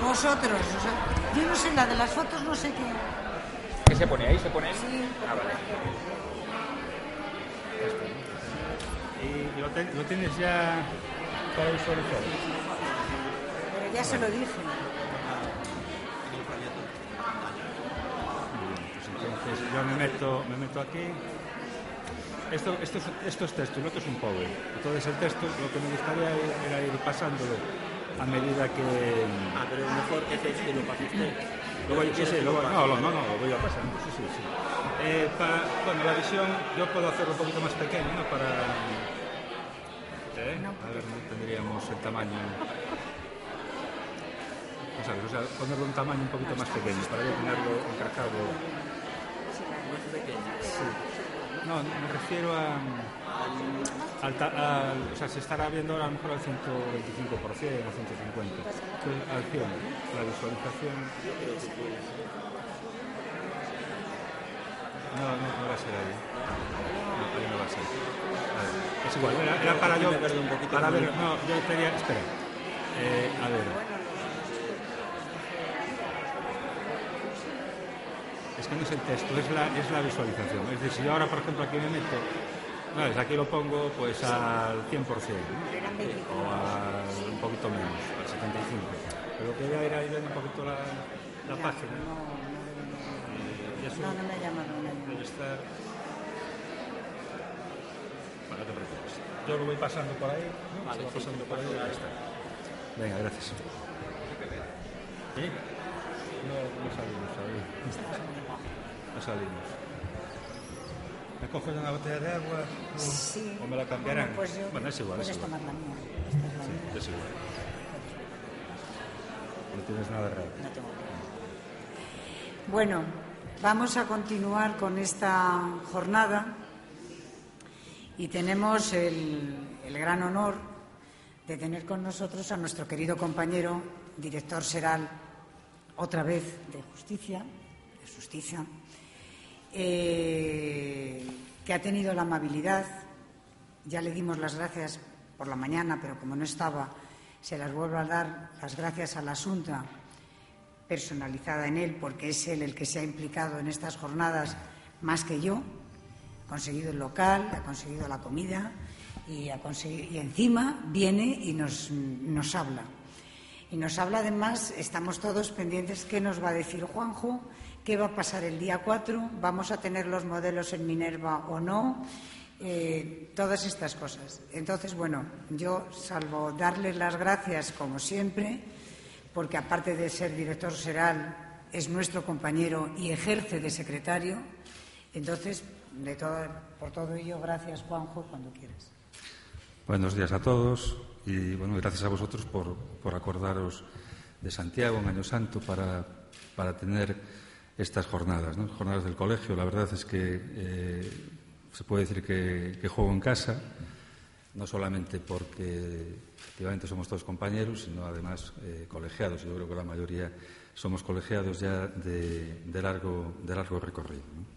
vosotros. O sea, yo no sé, la de las fotos no sé qué. ¿Qué se pone ahí? ¿Se pone ahí? Sí. Ah, vale. ¿Y lo tienes ya para visualizar? Pero ya se lo dije. Pues entonces yo me meto aquí. Esto es texto y lo otro es un power. Entonces el texto lo que me gustaría era ir pasándolo a medida que... pero mejor que texto lo pasaste. Lo voy a pasar. Sí. Bueno, la visión yo puedo hacerlo un poquito más pequeño, ¿no? Para... A ver, no tendríamos el tamaño... O sea, ponerlo un tamaño un poquito más pequeño para yo tenerlo encargado. Más pequeño. Sí. No, me refiero o sea, se estará viendo ahora a lo mejor al 125% o 150%. Al 100, la visualización. No va a ser ahí. No, ahí no va a ser. A ver, es igual, era para yo... Para ver, no, yo quería... Espera. A ver... Es que no es el texto, es la visualización. Es decir, si yo ahora, por ejemplo, aquí me meto, ¿sabes? Aquí lo pongo pues al 100%, ¿no? O un poquito menos, al 75%. Pero que ya era ir viendo un poquito la página. No me ha llamado. Debe estar... Bueno, no te preocupes. Yo lo voy pasando por ahí, ¿no? Vale, voy pasando por ahí y ya está. Venga, gracias. ¿Sí? No salimos ahí. No salimos. ¿Me coges una botella de agua o me la cambiarán? Bueno, es igual. Puedes tomar la mía. Sí, es igual. No tienes nada raro. No tengo. Bueno, vamos a continuar con esta jornada y tenemos el gran honor de tener con nosotros a nuestro querido compañero, director Seral, otra vez de Justicia, que ha tenido la amabilidad, ya le dimos las gracias por la mañana, pero como no estaba, se las vuelvo a dar las gracias a la Xunta, personalizada en él, porque es él el que se ha implicado en estas jornadas más que yo. Ha conseguido el local, ha conseguido la comida y encima viene y nos habla. Y nos habla, además, estamos todos pendientes qué nos va a decir Juanjo, qué va a pasar el día 4, vamos a tener los modelos en Minerva o no, todas estas cosas. Entonces, bueno, yo, salvo darles las gracias, como siempre, porque aparte de ser director Seral, es nuestro compañero y ejerce de secretario, entonces, por todo ello, gracias, Juanjo, cuando quieras. Buenos días a todos. Y bueno, gracias a vosotros por acordaros de Santiago en Año Santo para tener estas jornadas, ¿no? Jornadas del colegio. La verdad es que se puede decir que juego en casa, no solamente porque efectivamente somos todos compañeros, sino además colegiados. Yo creo que la mayoría somos colegiados ya de largo recorrido, ¿no?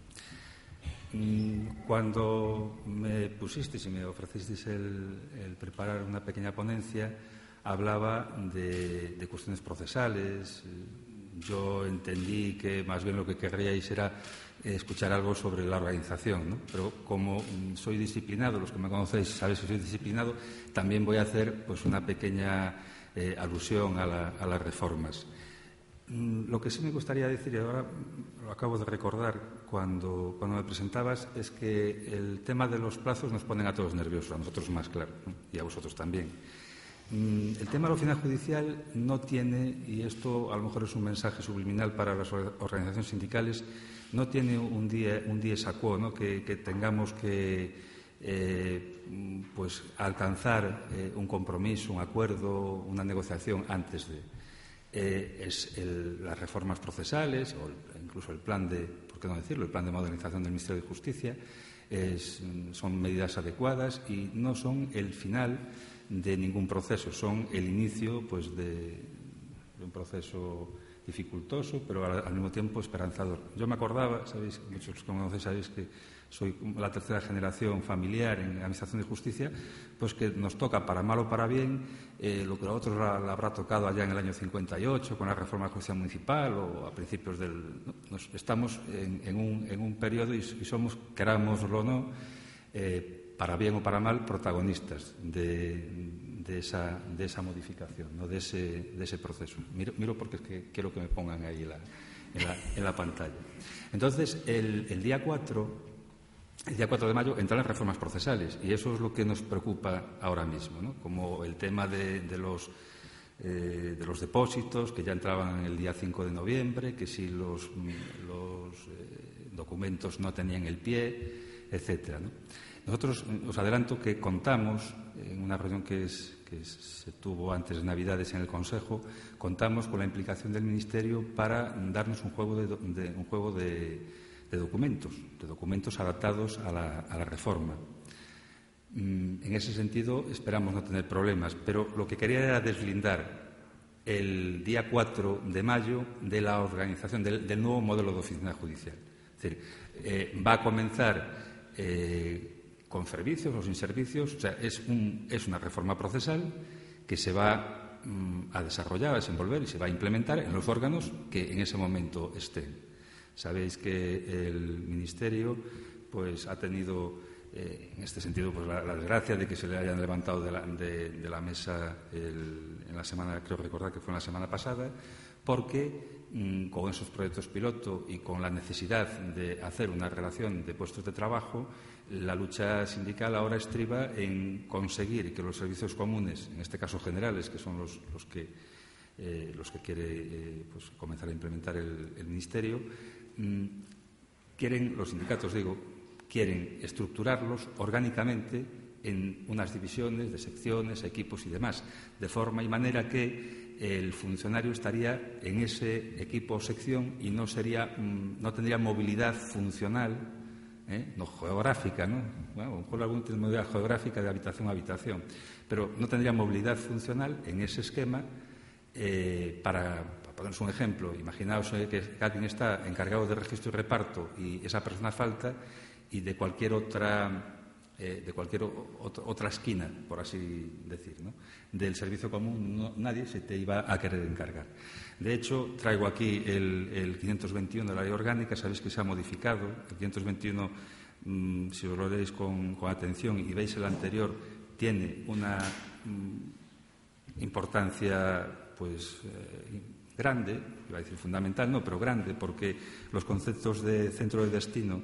Cuando me pusisteis y me ofrecisteis el preparar una pequeña ponencia, hablaba de cuestiones procesales. Yo entendí que más bien lo que querríais era escuchar algo sobre la organización, ¿no? Pero como soy disciplinado, los que me conocéis sabéis que soy disciplinado, también voy a hacer pues una pequeña alusión a las reformas. Lo que sí me gustaría decir, y ahora lo acabo de recordar cuando me presentabas, es que el tema de los plazos nos ponen a todos nerviosos, a nosotros más, claro, ¿no? Y a vosotros también. El tema de la oficina judicial no tiene, y esto a lo mejor es un mensaje subliminal para las organizaciones sindicales, no tiene un dies a quo, ¿no? Que tengamos que pues alcanzar un compromiso, un acuerdo, una negociación antes de... las reformas procesales o incluso el plan de, ¿por qué no decirlo?, el plan de modernización del Ministerio de Justicia son medidas adecuadas y no son el final de ningún proceso, son el inicio pues de un proceso dificultoso, pero al mismo tiempo esperanzador. Yo me acordaba, sabéis, muchos que conocéis sabéis que soy la tercera generación familiar en Administración de Justicia, pues que nos toca, para mal o para bien, lo que a otros la habrá tocado allá en el año 58 con la reforma de la justicia municipal o a principios del... Estamos en un periodo y somos, querámoslo o no, para bien o para mal, protagonistas de esa modificación, ¿no? de ese proceso. Miro porque es que quiero que me pongan ahí en la pantalla. Entonces, el día 4 de mayo entran las reformas procesales y eso es lo que nos preocupa ahora mismo, ¿no? Como el tema de los depósitos que ya entraban el día 5 de noviembre, que si los documentos no tenían el pie, etcétera, ¿no? Nosotros os adelanto que contamos, en una reunión que se tuvo antes de Navidades en el Consejo, contamos con la implicación del Ministerio para darnos un juego de documentos adaptados a la reforma. En ese sentido, esperamos no tener problemas, pero lo que quería era deslindar el día 4 de mayo de la organización del nuevo modelo de oficina judicial. Es decir, va a comenzar con servicios o sin servicios, o sea, es una reforma procesal que se va a desarrollar, a desenvolver y se va a implementar en los órganos que en ese momento estén. Sabéis que el Ministerio pues ha tenido, en este sentido, pues la desgracia de que se le hayan levantado de la mesa en la semana, creo recordar que fue en la semana pasada, porque con esos proyectos piloto y con la necesidad de hacer una relación de puestos de trabajo, la lucha sindical ahora estriba en conseguir que los servicios comunes, en este caso generales, que son los que quiere pues comenzar a implementar el Ministerio, los sindicatos, quieren estructurarlos orgánicamente en unas divisiones de secciones, equipos y demás, de forma y manera que el funcionario estaría en ese equipo o sección y no tendría movilidad funcional, no geográfica, ¿no? Bueno, con alguna movilidad geográfica de habitación a habitación, pero no tendría movilidad funcional en ese esquema. Para poneros un ejemplo, imaginaos que alguien está encargado de registro y reparto y esa persona falta y de cualquier otra esquina, por así decir, ¿no? Del servicio común nadie se te iba a querer encargar. De hecho, traigo aquí el 521 de la Ley Orgánica. Sabéis que se ha modificado. El 521, si os lo leéis con atención y veis el anterior, tiene una importancia pues grande, iba a decir fundamental, no, pero grande, porque los conceptos de centro de destino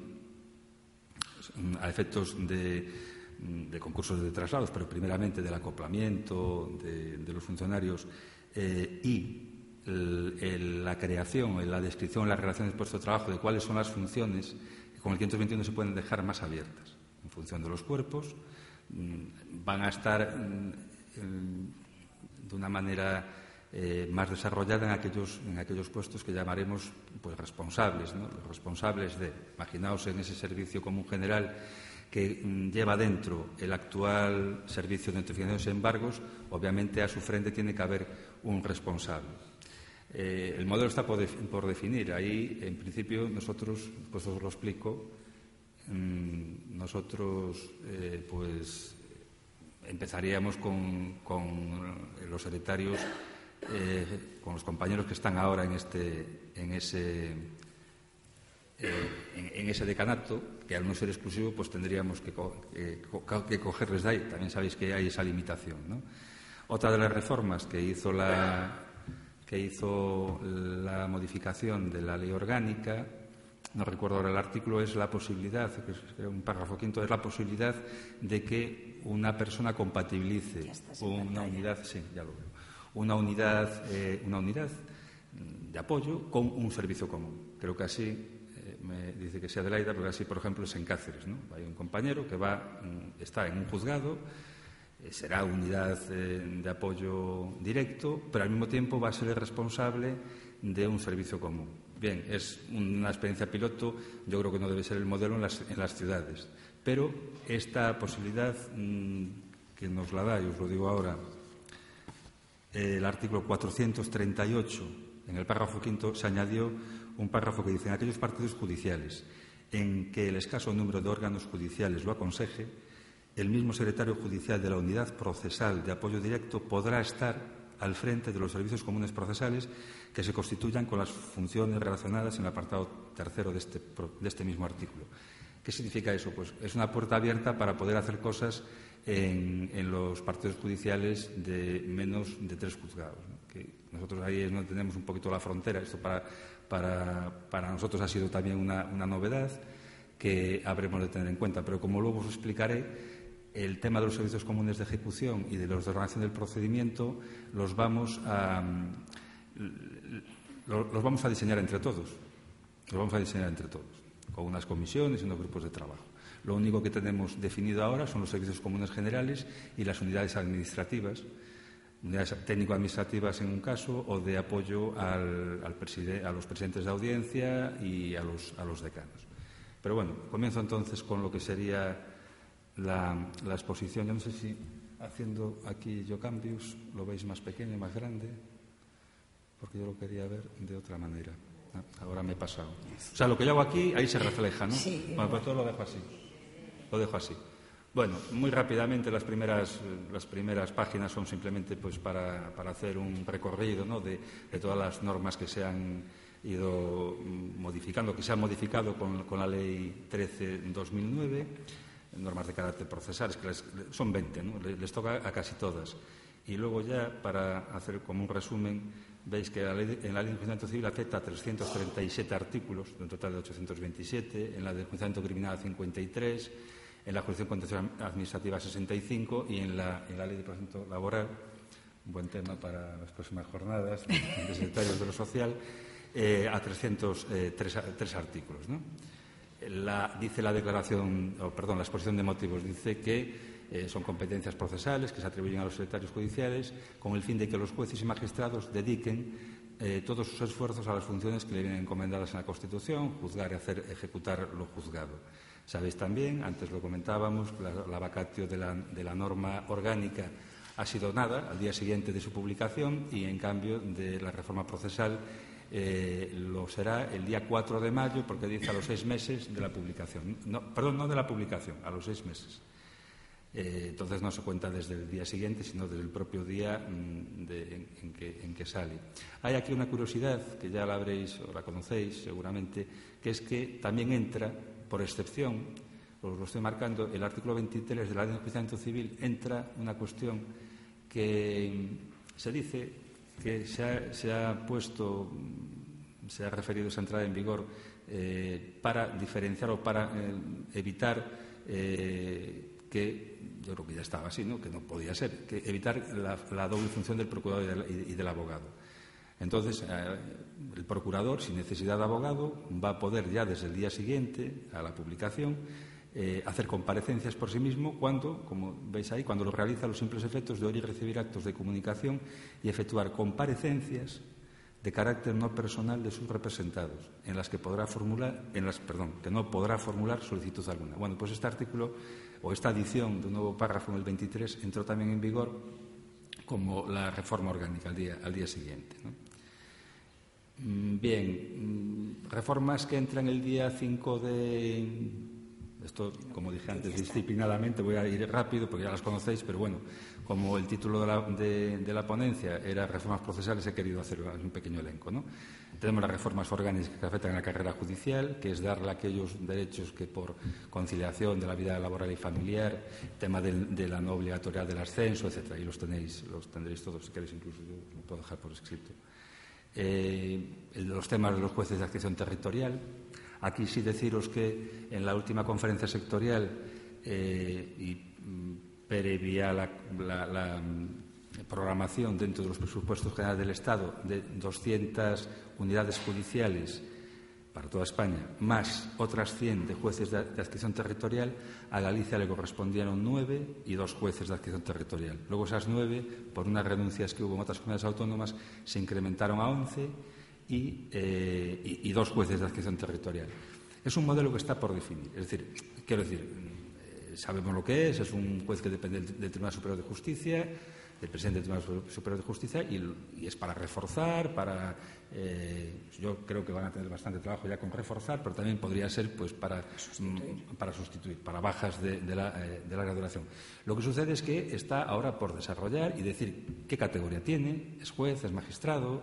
a efectos de concursos de traslados, pero primeramente del acoplamiento de los funcionarios y la creación, la descripción, las relaciones de puesto de trabajo, de cuáles son las funciones, con el 521 se pueden dejar más abiertas en función de los cuerpos. Van a estar de una manera más desarrollada en aquellos puestos que llamaremos pues responsables, ¿no? Los responsables imaginaos en ese servicio común general que lleva dentro el actual servicio de notificaciones y embargos, obviamente a su frente tiene que haber un responsable. El modelo está por definir. Ahí, en principio, nosotros, pues os lo explico, nosotros pues empezaríamos con los secretarios, con los compañeros que están ahora en ese decanato, que al no ser exclusivo pues tendríamos que cogerles de ahí. También sabéis que hay esa limitación, ¿no? Otra de las reformas que hizo la modificación de la Ley Orgánica, no recuerdo ahora el artículo, es la posibilidad, que es un párrafo quinto, es la posibilidad de que una persona compatibilice una unidad, sí, ya lo veo, una unidad de apoyo con un servicio común. Creo que así, me dice que sea de Laida, porque así, por ejemplo, es en Cáceres, ¿no? Hay un compañero que está en un juzgado, será unidad de apoyo directo, pero al mismo tiempo va a ser el responsable de un servicio común. Bien, es una experiencia piloto, yo creo que no debe ser el modelo en las ciudades, pero esta posibilidad que nos la da, y os lo digo ahora, el artículo 438 en el párrafo quinto, se añadió un párrafo que dice: en aquellos partidos judiciales en que el escaso número de órganos judiciales lo aconseje, el mismo secretario judicial de la Unidad Procesal de Apoyo Directo podrá estar al frente de los servicios comunes procesales que se constituyan con las funciones relacionadas en el apartado tercero de este mismo artículo. ¿Qué significa eso? Pues es una puerta abierta para poder hacer cosas en los partidos judiciales de menos de 3 juzgados, ¿no? Que nosotros ahí es donde tenemos un poquito la frontera. Esto para nosotros ha sido también una novedad que habremos de tener en cuenta, pero como luego os explicaré, el tema de los servicios comunes de ejecución y de los de ordenación del procedimiento los vamos a diseñar entre todos. Los vamos a diseñar entre todos, con unas comisiones y unos grupos de trabajo. Lo único que tenemos definido ahora son los servicios comunes generales y las unidades administrativas, unidades técnico-administrativas en un caso, o de apoyo a los presidentes de audiencia y a los decanos. Pero bueno, comienzo entonces con lo que sería la exposición. Yo no sé si haciendo aquí yo cambios lo veis más pequeño, más grande, porque yo lo quería ver de otra manera. Ahora me he pasado. O sea, lo que yo hago aquí, ahí se refleja, ¿no? Sí. Bueno, pues todo lo dejo así. Lo dejo así. Bueno, muy rápidamente las primeras páginas son simplemente pues para hacer un recorrido, ¿no?, de todas las normas que se han ido modificando, que se han modificado con la Ley 13/2009, normas de carácter procesal, que son 20, ¿no? Les toca a casi todas. Y luego ya, para hacer como un resumen, veis que en la Ley de Enjuiciamiento Civil afecta a 337 artículos, de un total de 827, en la de Enjuiciamiento Criminal 53, en la Jurisdicción Contenciosa Administrativa 65 y en la Ley de Procedimiento Laboral, un buen tema para las próximas jornadas de secretarios de lo social, a 303 artículos, ¿no? Dice la exposición de motivos, dice que son competencias procesales que se atribuyen a los secretarios judiciales con el fin de que los jueces y magistrados dediquen todos sus esfuerzos a las funciones que le vienen encomendadas en la Constitución: juzgar y hacer ejecutar lo juzgado. Sabéis también, antes lo comentábamos, la vacatio de la norma orgánica ha sido nada al día siguiente de su publicación, y en cambio de la reforma procesal lo será el día 4 de mayo, porque dice a los 6 meses de la publicación. No de la publicación, a los 6 meses. Entonces no se cuenta desde el día siguiente, sino desde el propio día en que sale. Hay aquí una curiosidad que ya la habréis o la conocéis seguramente, que es que también entra, por excepción, os lo estoy marcando, el artículo 23 de la Ley de Enjuiciamiento Civil, entra una cuestión que se dice que se ha referido esa entrada en vigor para diferenciar o para evitar que, yo creo que ya estaba así, ¿no?, que no podía ser, que evitar la doble función del procurador y del abogado. Entonces, el procurador, sin necesidad de abogado, va a poder ya desde el día siguiente a la publicación hacer comparecencias por sí mismo cuando, como veis ahí, cuando lo realiza los simples efectos de oír y recibir actos de comunicación y efectuar comparecencias de carácter no personal de sus representados, que no podrá formular solicitud alguna. Bueno, pues este artículo o esta adición de un nuevo párrafo en el 23 entró también en vigor como la reforma orgánica al día siguiente, ¿no? Bien, reformas que entran el día 5 de... Esto, como dije antes, disciplinadamente voy a ir rápido porque ya las conocéis, pero bueno, como el título de la ponencia era reformas procesales, he querido hacer un pequeño elenco, ¿no? Tenemos las reformas orgánicas que afectan a la carrera judicial, que es darle aquellos derechos que por conciliación de la vida laboral y familiar, tema de la no obligatoriedad del ascenso, etcétera. Y los tendréis todos, si queréis, incluso yo lo puedo dejar por escrito. Los temas de los jueces de adscripción territorial. Aquí sí deciros que en la última conferencia sectorial y previa la programación dentro de los presupuestos generales del Estado de 200 unidades judiciales para toda España, más otras 100 de jueces de adscripción territorial, a Galicia le correspondieron 9 y 2 jueces de adscripción territorial. Luego esas 9, por unas renuncias que hubo en otras comunidades autónomas, se incrementaron a 11 y 2 jueces de adscripción territorial. Es un modelo que está por definir. Es decir, quiero decir, sabemos lo que es un juez que depende del Tribunal Superior de Justicia, del presidente del Tribunal Superior de Justicia, y es para reforzar, yo creo que van a tener bastante trabajo ya con reforzar, pero también podría ser pues para sustituir, para bajas de la graduación. Lo que sucede es que está ahora por desarrollar y decir qué categoría tiene, es juez, es magistrado.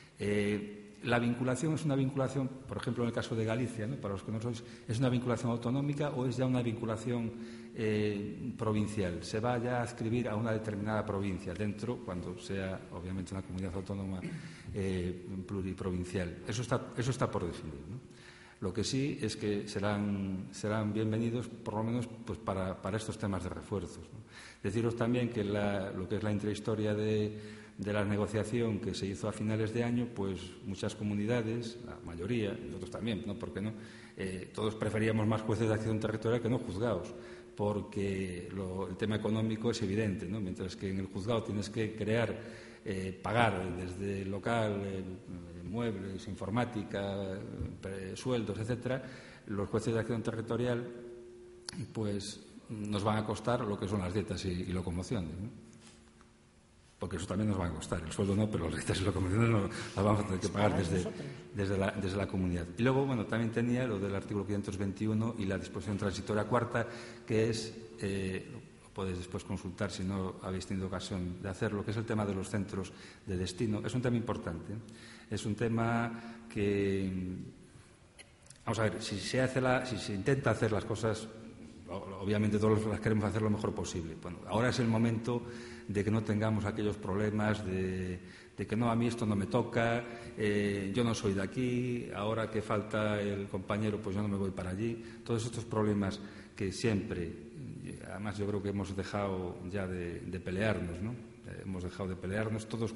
La vinculación es una vinculación, por ejemplo, en el caso de Galicia, ¿no? Para los que no sois, ¿es una vinculación autonómica o es ya una vinculación provincial? Se va ya a adscribir a una determinada provincia dentro, cuando sea, obviamente, una comunidad autónoma pluriprovincial. Eso está por definir, ¿no? Lo que sí es que serán bienvenidos, por lo menos, pues para estos temas de refuerzos, ¿no? Deciros también que lo que es la intrahistoria de la negociación que se hizo a finales de año, pues muchas comunidades, la mayoría, nosotros también, ¿no? ¿Por qué no? Todos preferíamos más jueces de acción territorial que no juzgados, porque el tema económico es evidente, ¿no? Mientras que en el juzgado tienes que pagar desde local, muebles, informática, sueldos, etcétera, los jueces de acción territorial pues nos van a costar lo que son las dietas y locomociones, ¿no? Porque eso también nos va a costar. El sueldo no, pero las dietas y locomociones las vamos a tener que pagar desde la comunidad. Y luego, bueno, también tenía lo del artículo 521 y la disposición transitoria cuarta, que es, lo podéis después consultar si no habéis tenido ocasión de hacerlo, que es el tema de los centros de destino. Es un tema importante, ¿eh? Es un tema que, vamos a ver, si se intenta hacer las cosas, obviamente todos las queremos hacer lo mejor posible. Bueno, ahora es el momento de que no tengamos aquellos problemas de que no, a mí esto no me toca, yo no soy de aquí, ahora que falta el compañero, pues yo no me voy para allí. Todos estos problemas que siempre, además yo creo que hemos dejado ya de pelearnos, ¿no? Hemos dejado de pelearnos todos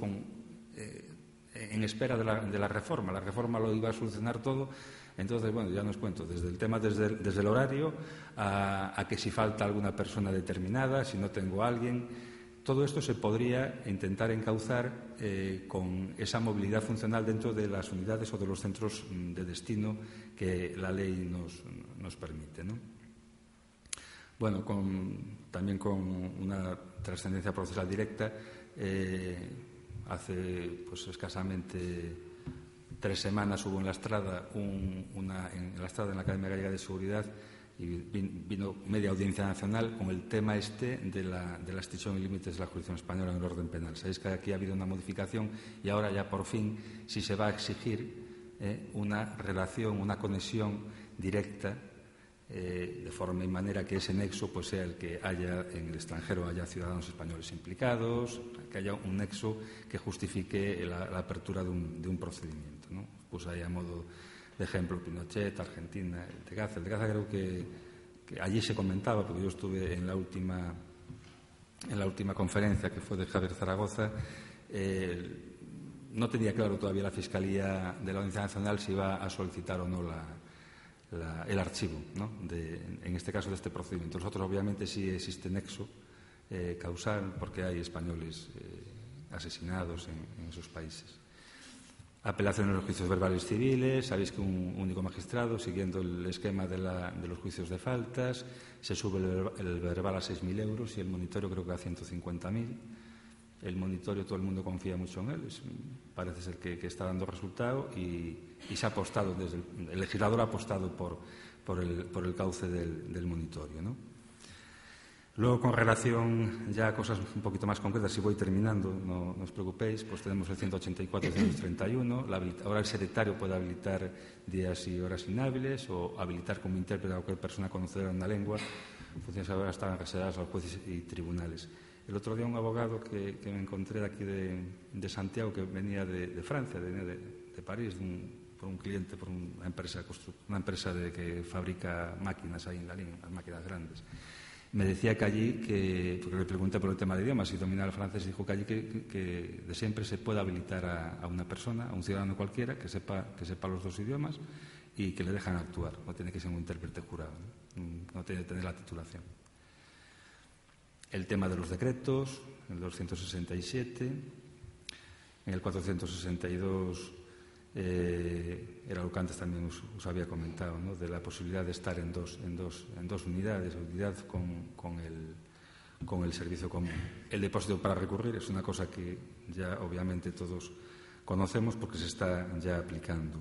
en espera de la reforma. La reforma lo iba a solucionar todo. Entonces, bueno, ya no os cuento, desde el tema, desde el horario, a que si falta alguna persona determinada, si no tengo a alguien. Todo esto se podría intentar encauzar con esa movilidad funcional dentro de las unidades o de los centros de destino que la ley nos permite, ¿no? Bueno, también con una trascendencia procesal directa, hace pues escasamente 3 semanas hubo en la Estrada, en la Academia Gallega de Seguridad, y vino media audiencia nacional con el tema de la extinción y límites de la jurisdicción española en el orden penal. Sabéis que aquí ha habido una modificación y ahora ya por fin sí se va a exigir una relación, una conexión directa, de forma y manera que ese nexo pues sea el que haya en el extranjero, haya ciudadanos españoles implicados, que haya un nexo que justifique la apertura de un procedimiento, ¿no? Pues ahí a modo de ejemplo Pinochet, Argentina, el de Gaza. El de Gaza creo que allí se comentaba, porque yo estuve en la última conferencia que fue de Javier Zaragoza. No tenía claro todavía la Fiscalía de la Audiencia Nacional si iba a solicitar o no el archivo, ¿no? En este caso de este procedimiento. Nosotros obviamente sí existe nexo causal porque hay españoles asesinados en esos países. Apelaciones a los juicios verbales civiles. Sabéis que un único magistrado, siguiendo el esquema de los juicios de faltas, se sube el verbal a 6.000 euros y el monitorio creo que a 150.000. El monitorio todo el mundo confía mucho en él, parece ser que está dando resultado y se ha apostado, el legislador ha apostado por el cauce del monitorio, ¿no? Luego, con relación ya a cosas un poquito más concretas, si voy terminando, no os preocupéis, pues tenemos el 184 y 131. Ahora el secretario puede habilitar días y horas inhábiles o habilitar como intérprete a cualquier persona conocedora de una lengua. Funciones ahora están reservadas a los jueces y tribunales. El otro día un abogado que me encontré de aquí de Santiago, que venía de Francia, venía de París, por un cliente, por una empresa que fabrica máquinas ahí en la línea, las máquinas grandes. Me decía que allí, porque le pregunté por el tema de idiomas, si dominaba el francés, dijo que allí que de siempre se puede habilitar a una persona, a un ciudadano cualquiera, que sepa los 2 idiomas y que le dejan actuar. No tiene que ser un intérprete jurado, no tiene que tener la titulación. El tema de los decretos, el 267, en el 462 era lo que antes también os había comentado, ¿no? De la posibilidad de estar en dos unidades, unidad con con el servicio común. El depósito para recurrir es una cosa que ya obviamente todos conocemos porque se está ya aplicando.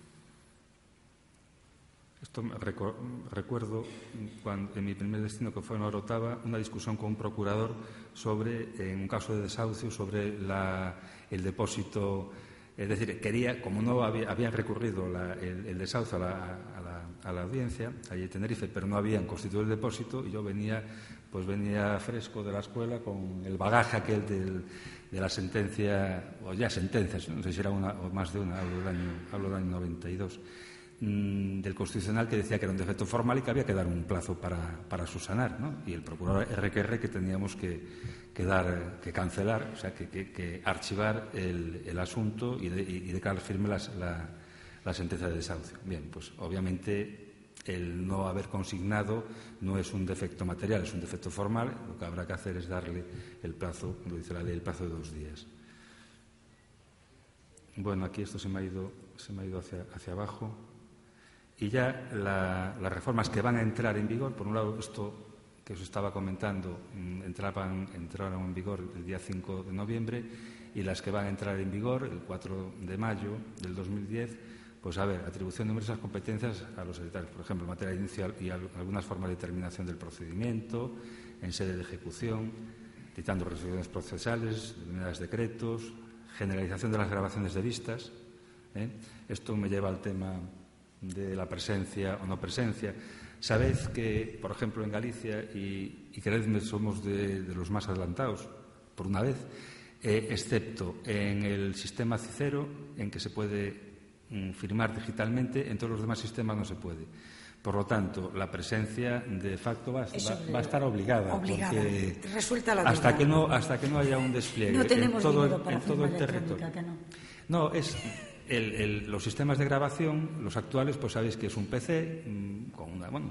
Esto recuerdo cuando, en mi primer destino, que fue en Orotava, una discusión con un procurador sobre, en un caso de desahucio, sobre el depósito. Es decir, como no habían recurrido el desahucio a la audiencia, allí en Tenerife, pero no habían constituido el depósito, y yo venía fresco de la escuela con el bagaje aquel de la sentencia, o ya sentencias, no sé si era una o más de una, hablo del año 92, del Constitucional, que decía que era un defecto formal y que había que dar un plazo para subsanar, ¿no? Y el procurador RQR que teníamos que cancelar, o sea, que archivar el asunto y declarar firme la sentencia de desahucio. Bien, pues obviamente el no haber consignado no es un defecto material, es un defecto formal. Lo que habrá que hacer es darle el plazo, lo dice la ley, el plazo de 2 días. Bueno, aquí esto se me ha ido hacia abajo. Y ya las reformas que van a entrar en vigor, por un lado, esto que os estaba comentando, entraron en vigor el día 5 de noviembre, y las que van a entrar en vigor el 4 de mayo del 2010, pues a ver, atribución de numerosas competencias a los secretarios, por ejemplo, en materia inicial y algunas formas de determinación del procedimiento, en sede de ejecución, dictando resoluciones procesales, determinados decretos, generalización de las grabaciones de vistas. Esto me lleva al tema de la presencia o no presencia. Sabed que, por ejemplo, en Galicia, y creedme, somos de los más adelantados, por una vez, excepto en el sistema Cicero, en que se puede firmar digitalmente, en todos los demás sistemas no se puede. Por lo tanto, la presencia de facto va a estar obligada. Porque resulta la hasta que no haya un despliegue no tenemos en todo el territorio. Que no. No, es los sistemas de grabación, los actuales, pues sabéis que es un PC con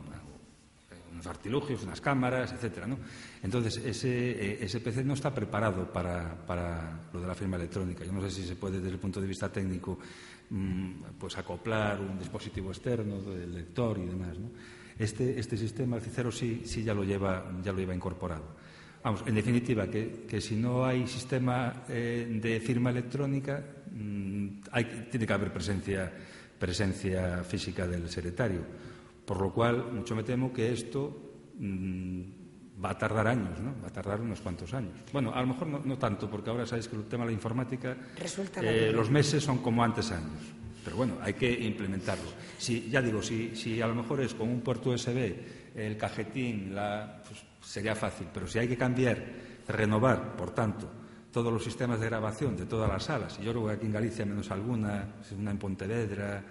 unos artilugios, unas cámaras, etcétera, ¿no? Entonces, ese PC no está preparado para lo de la firma electrónica. Yo no sé si se puede, desde el punto de vista técnico, pues acoplar un dispositivo externo del lector y demás, ¿no? Este sistema, el Cicero, sí ya lo lleva incorporado. Vamos, en definitiva, que si no hay sistema de firma electrónica, tiene que haber presencia física del secretario. Por lo cual, mucho me temo que esto va a tardar años, ¿no? Va a tardar unos cuantos años. Bueno, a lo mejor no tanto, porque ahora sabéis que el tema de la informática, los meses son como antes años. Pero bueno, hay que implementarlo. Si a lo mejor es con un puerto USB, el cajetín, pues sería fácil. Pero si hay que renovar, por tanto, todos los sistemas de grabación de todas las salas, y yo creo que aquí en Galicia, menos alguna, una en Pontevedra,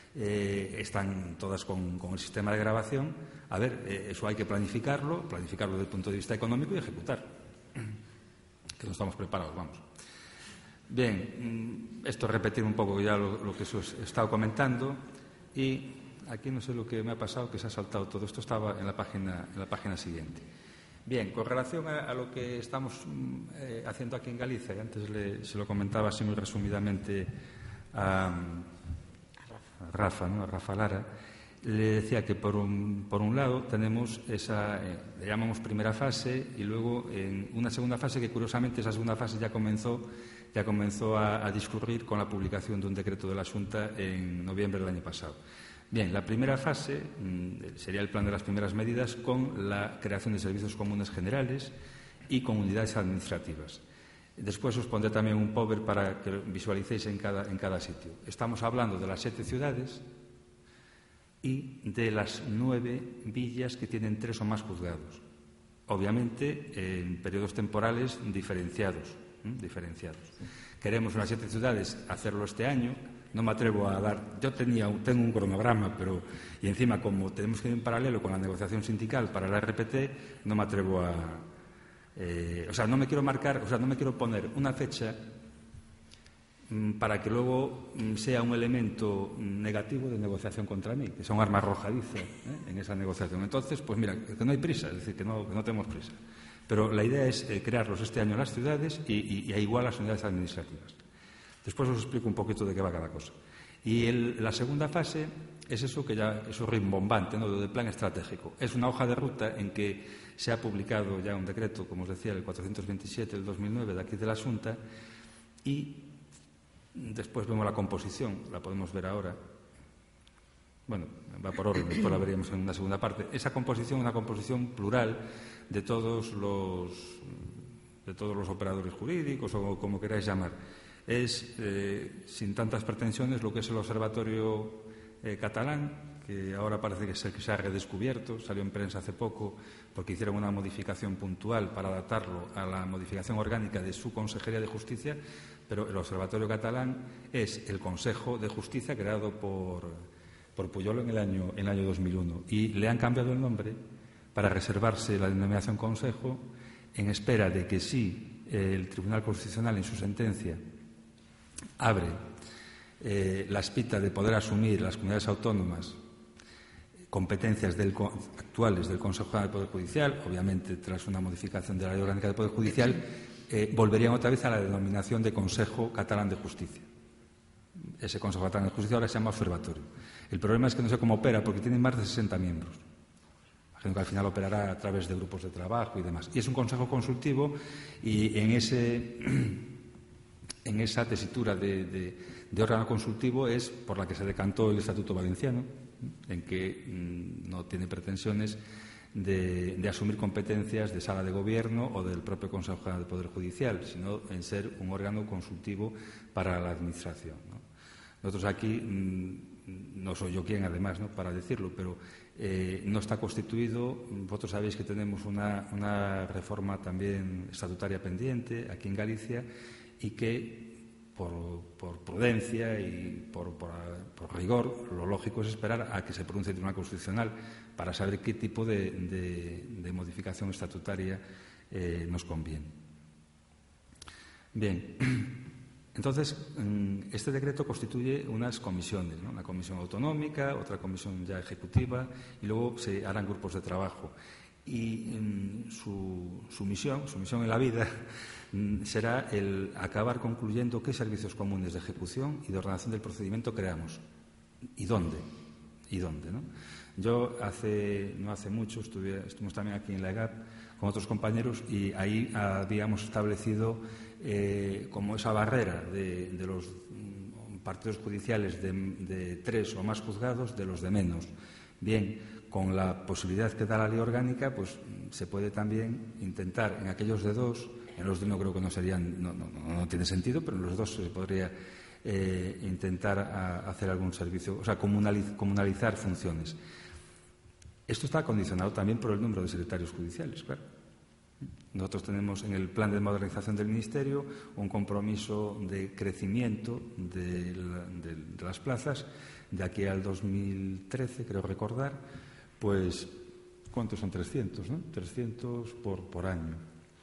están todas con el sistema de grabación. A ver, eso hay que planificarlo desde el punto de vista económico y ejecutar. Que no estamos preparados, vamos. Bien, esto repetir un poco ya lo que os he estado comentando, y aquí no sé lo que me ha pasado, que se ha saltado todo. Esto estaba en la página siguiente. Bien, con relación a lo que estamos haciendo aquí en Galicia, y antes se lo comentaba así muy resumidamente a Rafa, ¿no? A Rafa Lara, le decía que por un lado tenemos esa, le llamamos primera fase, y luego en una segunda fase que, curiosamente, esa segunda fase ya comenzó a discurrir con la publicación de un decreto de la Xunta en noviembre del año pasado. Bien, la primera fase sería el plan de las primeras medidas, con la creación de servicios comunes generales y con unidades administrativas. Después os pondré también un power para que visualicéis en cada sitio. Estamos hablando de las 7 ciudades y de las 9 villas que tienen 3 o más juzgados. Obviamente, en periodos temporales diferenciados. Queremos en las 7 ciudades hacerlo este año. No me atrevo a dar. Yo tengo un cronograma, y encima, como tenemos que ir en paralelo con la negociación sindical para la RPT, no me atrevo a. No me quiero poner una fecha para que luego sea un elemento negativo de negociación contra mí, que sea un arma arrojadiza en esa negociación. Entonces, pues mira, que no hay prisa, es decir, que no tenemos prisa. Pero la idea es crearlos este año en las ciudades y a igual las unidades administrativas. Después os explico un poquito de qué va cada cosa. Y la segunda fase es eso que ya es rimbombante, ¿no?, de plan estratégico. Es una hoja de ruta en que se ha publicado ya un decreto, como os decía, el 427 del 2009 de aquí de la Xunta, y después vemos la composición, la podemos ver ahora. Bueno, va por orden, después la veríamos en una segunda parte. Esa composición es una composición plural de todos los operadores jurídicos, o como queráis llamar. Es, sin tantas pretensiones, lo que es el Observatorio catalán, que ahora parece que es el que se ha redescubierto, salió en prensa hace poco, porque hicieron una modificación puntual para adaptarlo a la modificación orgánica de su Consejería de Justicia, pero el Observatorio catalán es el Consejo de Justicia creado por Pujol en el año 2001, y le han cambiado el nombre para reservarse la denominación Consejo, en espera de que si el Tribunal Constitucional en su sentencia abre la espita de poder asumir las comunidades autónomas competencias actuales del Consejo General del Poder Judicial, obviamente tras una modificación de la Ley Orgánica del Poder Judicial, volverían otra vez a la denominación de Consejo Catalán de Justicia. Ese Consejo Catalán de Justicia ahora se llama Observatorio. El problema es que no sé cómo opera, porque tiene más de 60 miembros. Imagino que al final operará a través de grupos de trabajo y demás. Y es un consejo consultivo, y en esa tesitura de órgano consultivo es por la que se decantó el Estatuto Valenciano, en que no tiene pretensiones de asumir competencias de sala de gobierno o del propio Consejo General del Poder Judicial, sino en ser un órgano consultivo para la Administración, ¿no? Nosotros aquí, no soy yo quien además, ¿no?, para decirlo, pero no está constituido. Vosotros sabéis que tenemos una reforma también estatutaria pendiente aquí en Galicia, y que por prudencia y por rigor, lo lógico es esperar a que se pronuncie el Tribunal Constitucional para saber qué tipo de modificación estatutaria nos conviene. Bien, entonces, este decreto constituye unas comisiones, ¿no?, una comisión autonómica, otra comisión ya ejecutiva, y luego se harán grupos de trabajo. Y su misión en la vida será el acabar concluyendo qué servicios comunes de ejecución y de ordenación del procedimiento creamos y dónde, ¿no? Yo no hace mucho estuvimos también aquí en la EGAP con otros compañeros, y ahí habíamos establecido como esa barrera de los partidos judiciales de 3 o más juzgados de los de menos. Bien, con la posibilidad que da la ley orgánica, pues se puede también intentar en aquellos de 2, en los de 1 creo que no tiene sentido, pero en los 2 se podría intentar hacer algún servicio, o sea, comunalizar funciones. Esto está condicionado también por el número de secretarios judiciales, claro. Nosotros tenemos en el plan de modernización del Ministerio un compromiso de crecimiento de las plazas de aquí al 2013, creo recordar, pues, ¿cuántos son? 300, ¿no? 300 por año.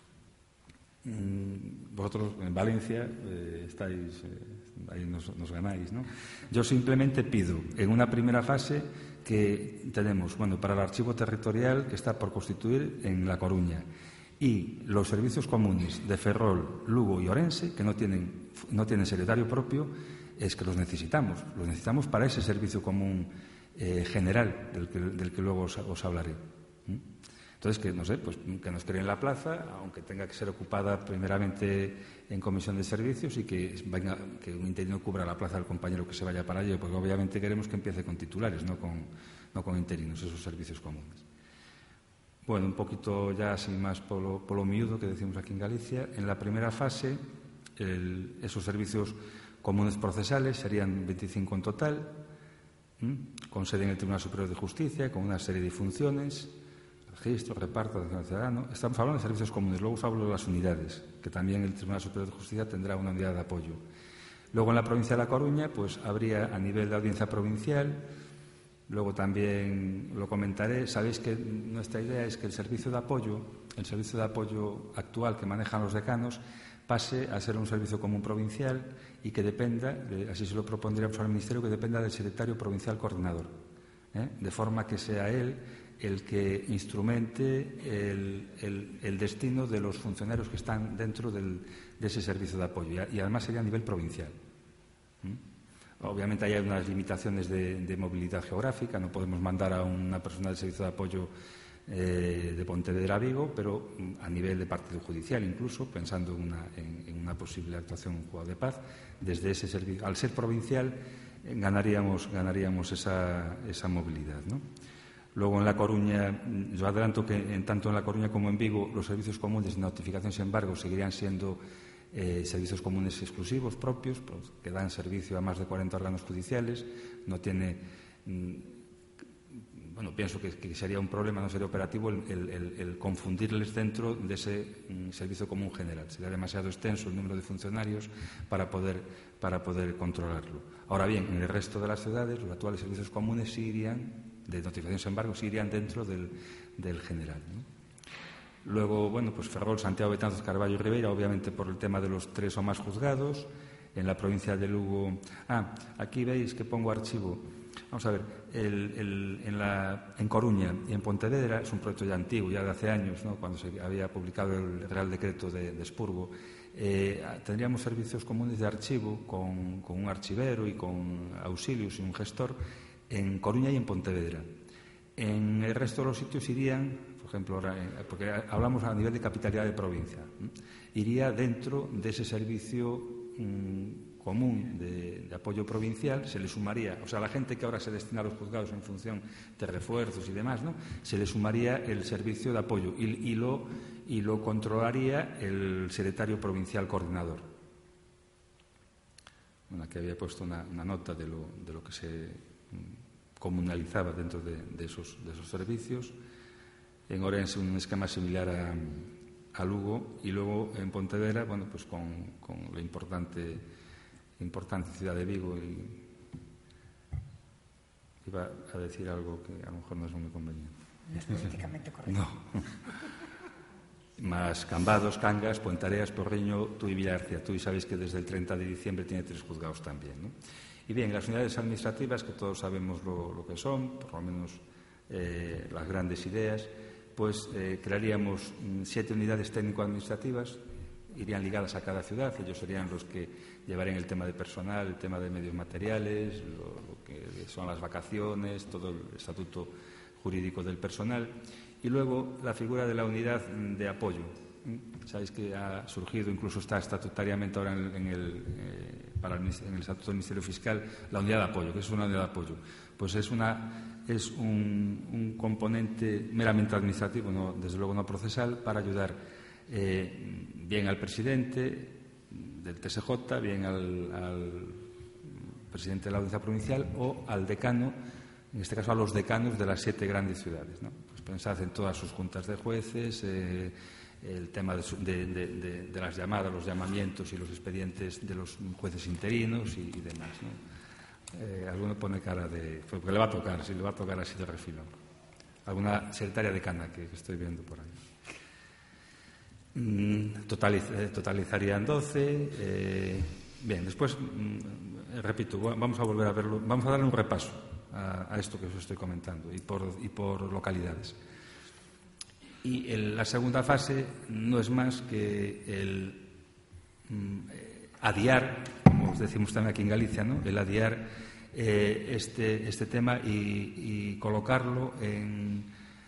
Vosotros en Valencia estáis, ahí nos ganáis, ¿no? Yo simplemente pido, en una primera fase, que tenemos, para el archivo territorial que está por constituir en La Coruña, y los servicios comunes de Ferrol, Lugo y Orense, que no tienen secretario propio, es que los necesitamos para ese servicio común general del que luego os hablaré. Entonces, que nos creen la plaza, aunque tenga que ser ocupada primeramente en comisión de servicios, y que un interino cubra la plaza del compañero que se vaya para allí, porque obviamente queremos que empiece con titulares, no con interinos, esos servicios comunes. Bueno, un poquito ya así más por lo miúdo que decimos aquí en Galicia. En la primera fase, esos servicios comunes procesales serían 25 en total, con sede en el Tribunal Superior de Justicia, con una serie de funciones: registro, reparto, atención al ciudadano. Estamos hablando de servicios comunes. Luego os hablo de las unidades, que también el Tribunal Superior de Justicia tendrá una unidad de apoyo. Luego, en la provincia de La Coruña, pues habría a nivel de audiencia provincial. Luego también lo comentaré. Sabéis que nuestra idea es que el servicio de apoyo actual que manejan los decanos pase a ser un servicio común provincial, y que dependa, así se lo propondríamos al Ministerio, que dependa del secretario provincial coordinador, de forma que sea él el que instrumente el destino de los funcionarios que están dentro de ese servicio de apoyo, y además sería a nivel provincial. Obviamente hay unas limitaciones de movilidad geográfica, no podemos mandar a una persona del servicio de apoyo de Pontevedra a Vigo, pero a nivel de partido judicial incluso, pensando en una posible actuación en Juzgado de Paz, desde ese servicio, al ser provincial, ganaríamos esa movilidad, ¿no? Luego en La Coruña, yo adelanto que tanto en La Coruña como en Vigo los servicios comunes de notificación sin embargo seguirían siendo servicios comunes exclusivos, propios, que dan servicio a más de 40 órganos judiciales. No tiene, pienso que sería un problema, no sería operativo el confundirles dentro de ese servicio común general. Sería demasiado extenso el número de funcionarios para poder controlarlo. Ahora bien, en el resto de las ciudades, los actuales servicios comunes sí irían, de notificación sin embargo, sí irían dentro del general, ¿no? Luego, pues Ferrol, Santiago, Betanzos, Carballo y Ribeira, obviamente por el tema de los 3 o más juzgados. En la provincia de Lugo... aquí veis que pongo archivo. Vamos a ver, en Coruña y en Pontevedra, es un proyecto ya antiguo, ya de hace años, ¿no?, cuando se había publicado el Real Decreto de Expurgo. Tendríamos servicios comunes de archivo con un archivero y con auxilios y un gestor en Coruña y en Pontevedra. En el resto de los sitios irían, por ejemplo, porque hablamos a nivel de capitalidad de provincia, iría dentro de ese servicio común de apoyo provincial, se le sumaría, o sea, la gente que ahora se destina a los juzgados en función de refuerzos y demás, ¿no?, se le sumaría el servicio de apoyo y lo controlaría el secretario provincial coordinador. Bueno, aquí había puesto una nota de lo que se comunalizaba dentro de esos servicios. En Orense un esquema similar a Lugo, y luego en Pontevedra, pues con la importante ciudad de Vigo. Y iba a decir algo que a lo mejor no es muy conveniente. No es políticamente correcto. No. Más Cambados, Cangas, Puentareas, Porriño, Tui y Villarcia. Tui sabéis que desde el 30 de diciembre tiene 3 juzgados también, ¿no? Y bien, las unidades administrativas, que todos sabemos lo que son, por lo menos las grandes ideas, pues crearíamos 7 unidades técnico-administrativas, irían ligadas a cada ciudad. Ellos serían los que llevarían el tema de personal, el tema de medios materiales, lo que son las vacaciones, todo el estatuto jurídico del personal. Y luego la figura de la unidad de apoyo. Sabéis que ha surgido, incluso está estatutariamente ahora en el Estatuto del Ministerio Fiscal, la unidad de apoyo. ¿Qué es una unidad de apoyo? Pues es un componente meramente administrativo, desde luego no procesal, para ayudar bien al presidente del TSJ, bien al presidente de la audiencia provincial o al decano, en este caso a los decanos de las 7 grandes ciudades, ¿no? Pues pensad en todas sus juntas de jueces, el tema de las llamadas, los llamamientos y los expedientes de los jueces interinos y demás, ¿no? Alguno pone cara de... porque le va a tocar así de refilón. Alguna secretaria decana que estoy viendo por ahí. Totalizarían 12. Bien, después, repito, vamos a volver a verlo, vamos a darle un repaso a esto que os estoy comentando y por localidades. Y la segunda fase no es más que el adiar, como decimos también aquí en Galicia, ¿no?, el adiar este tema y colocarlo en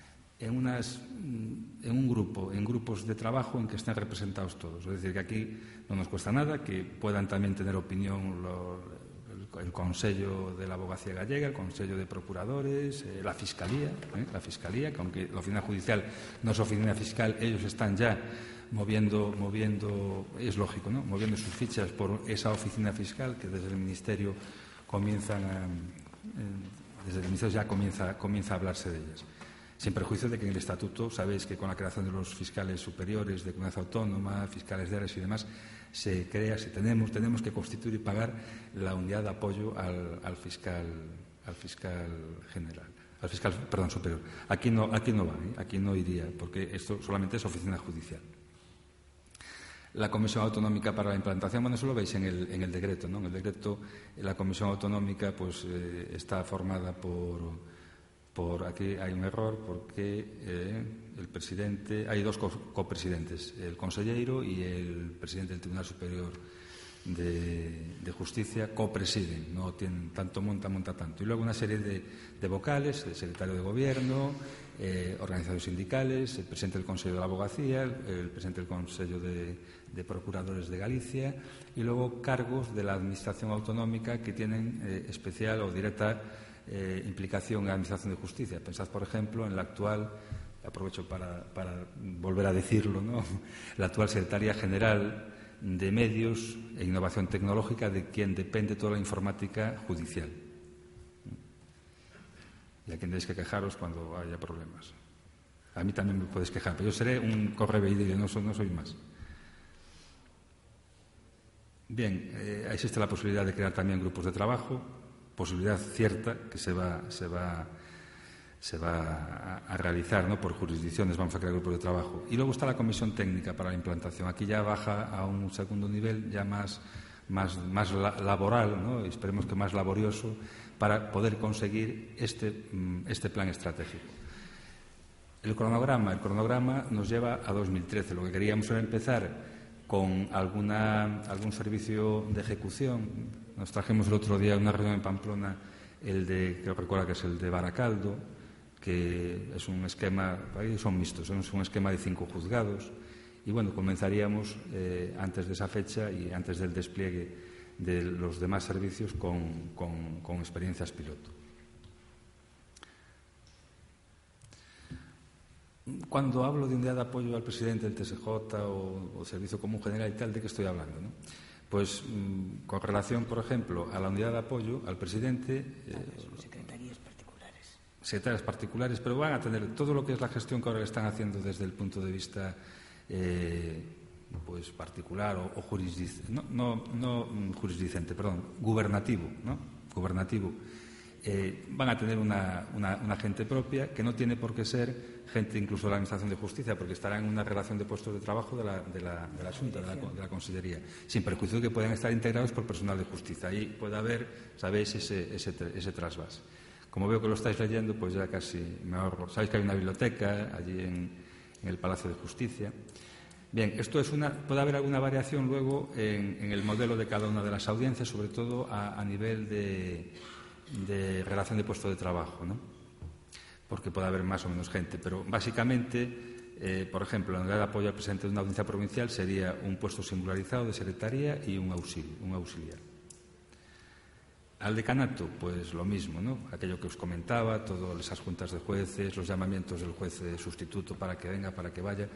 grupos de trabajo en que estén representados todos. Es decir, que aquí no nos cuesta nada, que puedan también tener opinión el Consello de la Abogacía Gallega, el Consello de Procuradores, la Fiscalía, que aunque la Oficina Judicial no es oficina fiscal, ellos están ya moviendo, es lógico, ¿no?, moviendo sus fichas por esa oficina fiscal, que desde el Ministerio ya comienza a hablarse de ellas. Sin perjuicio de que en el Estatuto, sabéis que con la creación de los fiscales superiores de comunidad autónoma, fiscales de áreas y demás, tenemos que constituir y pagar la unidad de apoyo al fiscal general, superior. Aquí no va, aquí no iría, porque esto solamente es oficina judicial. La Comisión Autonómica para la Implantación, eso lo veis en el decreto, ¿no? En el decreto, la Comisión Autonómica pues está formada por aquí hay un error, porque el presidente, hay 2 copresidentes, el consellero y el presidente del Tribunal Superior de Justicia copresiden, no tienen tanto monta tanto. Y luego una serie de vocales, el secretario de Gobierno, organizaciones sindicales, el presidente del Consejo de la Abogacía, el presidente del Consejo de Procuradores de Galicia y luego cargos de la Administración Autonómica que tienen especial o directa implicación en la Administración de Justicia. Pensad, por ejemplo, en la actual, aprovecho para volver a decirlo, ¿no?, la actual secretaria general de Medios e Innovación Tecnológica, de quien depende toda la informática judicial. Y a quien tenéis que quejaros cuando haya problemas. A mí también me podéis quejar, pero yo seré un correveidillo, no soy más. Bien, existe la posibilidad de crear también grupos de trabajo, posibilidad cierta que se va a realizar, ¿no?, por jurisdicciones, vamos a crear grupos de trabajo. Y luego está la comisión técnica para la implantación. Aquí ya baja a un segundo nivel, ya más laboral, ¿no?, y esperemos que más laborioso, para poder conseguir este plan estratégico. El cronograma nos lleva a 2013. Lo que queríamos era empezar con algún servicio de ejecución. Nos trajimos el otro día una reunión en Pamplona, creo que es el de Baracaldo, que es un esquema, ahí son mixtos, es un esquema de 5 juzgados. Y bueno, comenzaríamos antes de esa fecha y antes del despliegue de los demás servicios con experiencias piloto. Cuando hablo de unidad de apoyo al presidente del TSJ o Servicio Común General y tal, ¿de qué estoy hablando, no? Pues con relación, por ejemplo, a la unidad de apoyo al presidente... secretarias particulares, pero van a tener todo lo que es la gestión que ahora le están haciendo desde el punto de vista pues particular o gubernativo, ¿no? Gubernativo. Van a tener una gente propia que no tiene por qué ser gente incluso de la Administración de Justicia, porque estará en una relación de puestos de trabajo de la Junta, de la Consellería, sin perjuicio de que puedan estar integrados por personal de justicia. Ahí puede haber, sabéis, ese trasvase. Como veo que lo estáis leyendo, pues ya casi me ahorro. Sabéis que hay una biblioteca allí en el Palacio de Justicia. Bien, esto puede haber alguna variación luego en el modelo de cada una de las audiencias, sobre todo a nivel de relación de puesto de trabajo, ¿no? Porque puede haber más o menos gente, pero básicamente, por ejemplo, la unidad de apoyo al presidente de una audiencia provincial sería un puesto singularizado de secretaría y un auxiliar. Al decanato, pues lo mismo, ¿no? Aquello que os comentaba, todas esas juntas de jueces, los llamamientos del juez sustituto para que venga, para que vaya.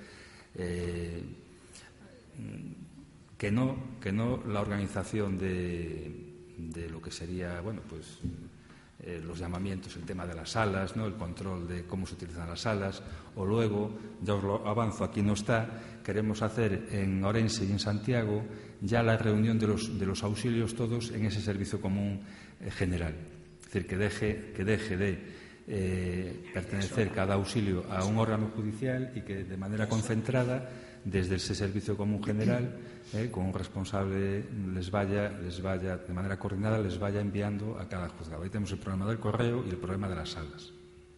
Que no la organización de lo que sería, bueno, pues los llamamientos, el tema de las salas, ¿no?, el control de cómo se utilizan las salas, o luego, ya os lo avanzo, aquí no está, queremos hacer en Orense y en Santiago ya la reunión de los auxilios todos en ese servicio común general. Es decir, que deje de pertenecer cada auxilio a un órgano judicial y que de manera concentrada desde ese servicio común general con un responsable les vaya de manera coordinada les vaya enviando a cada juzgado. Ahí tenemos el problema del correo y el problema de las salas.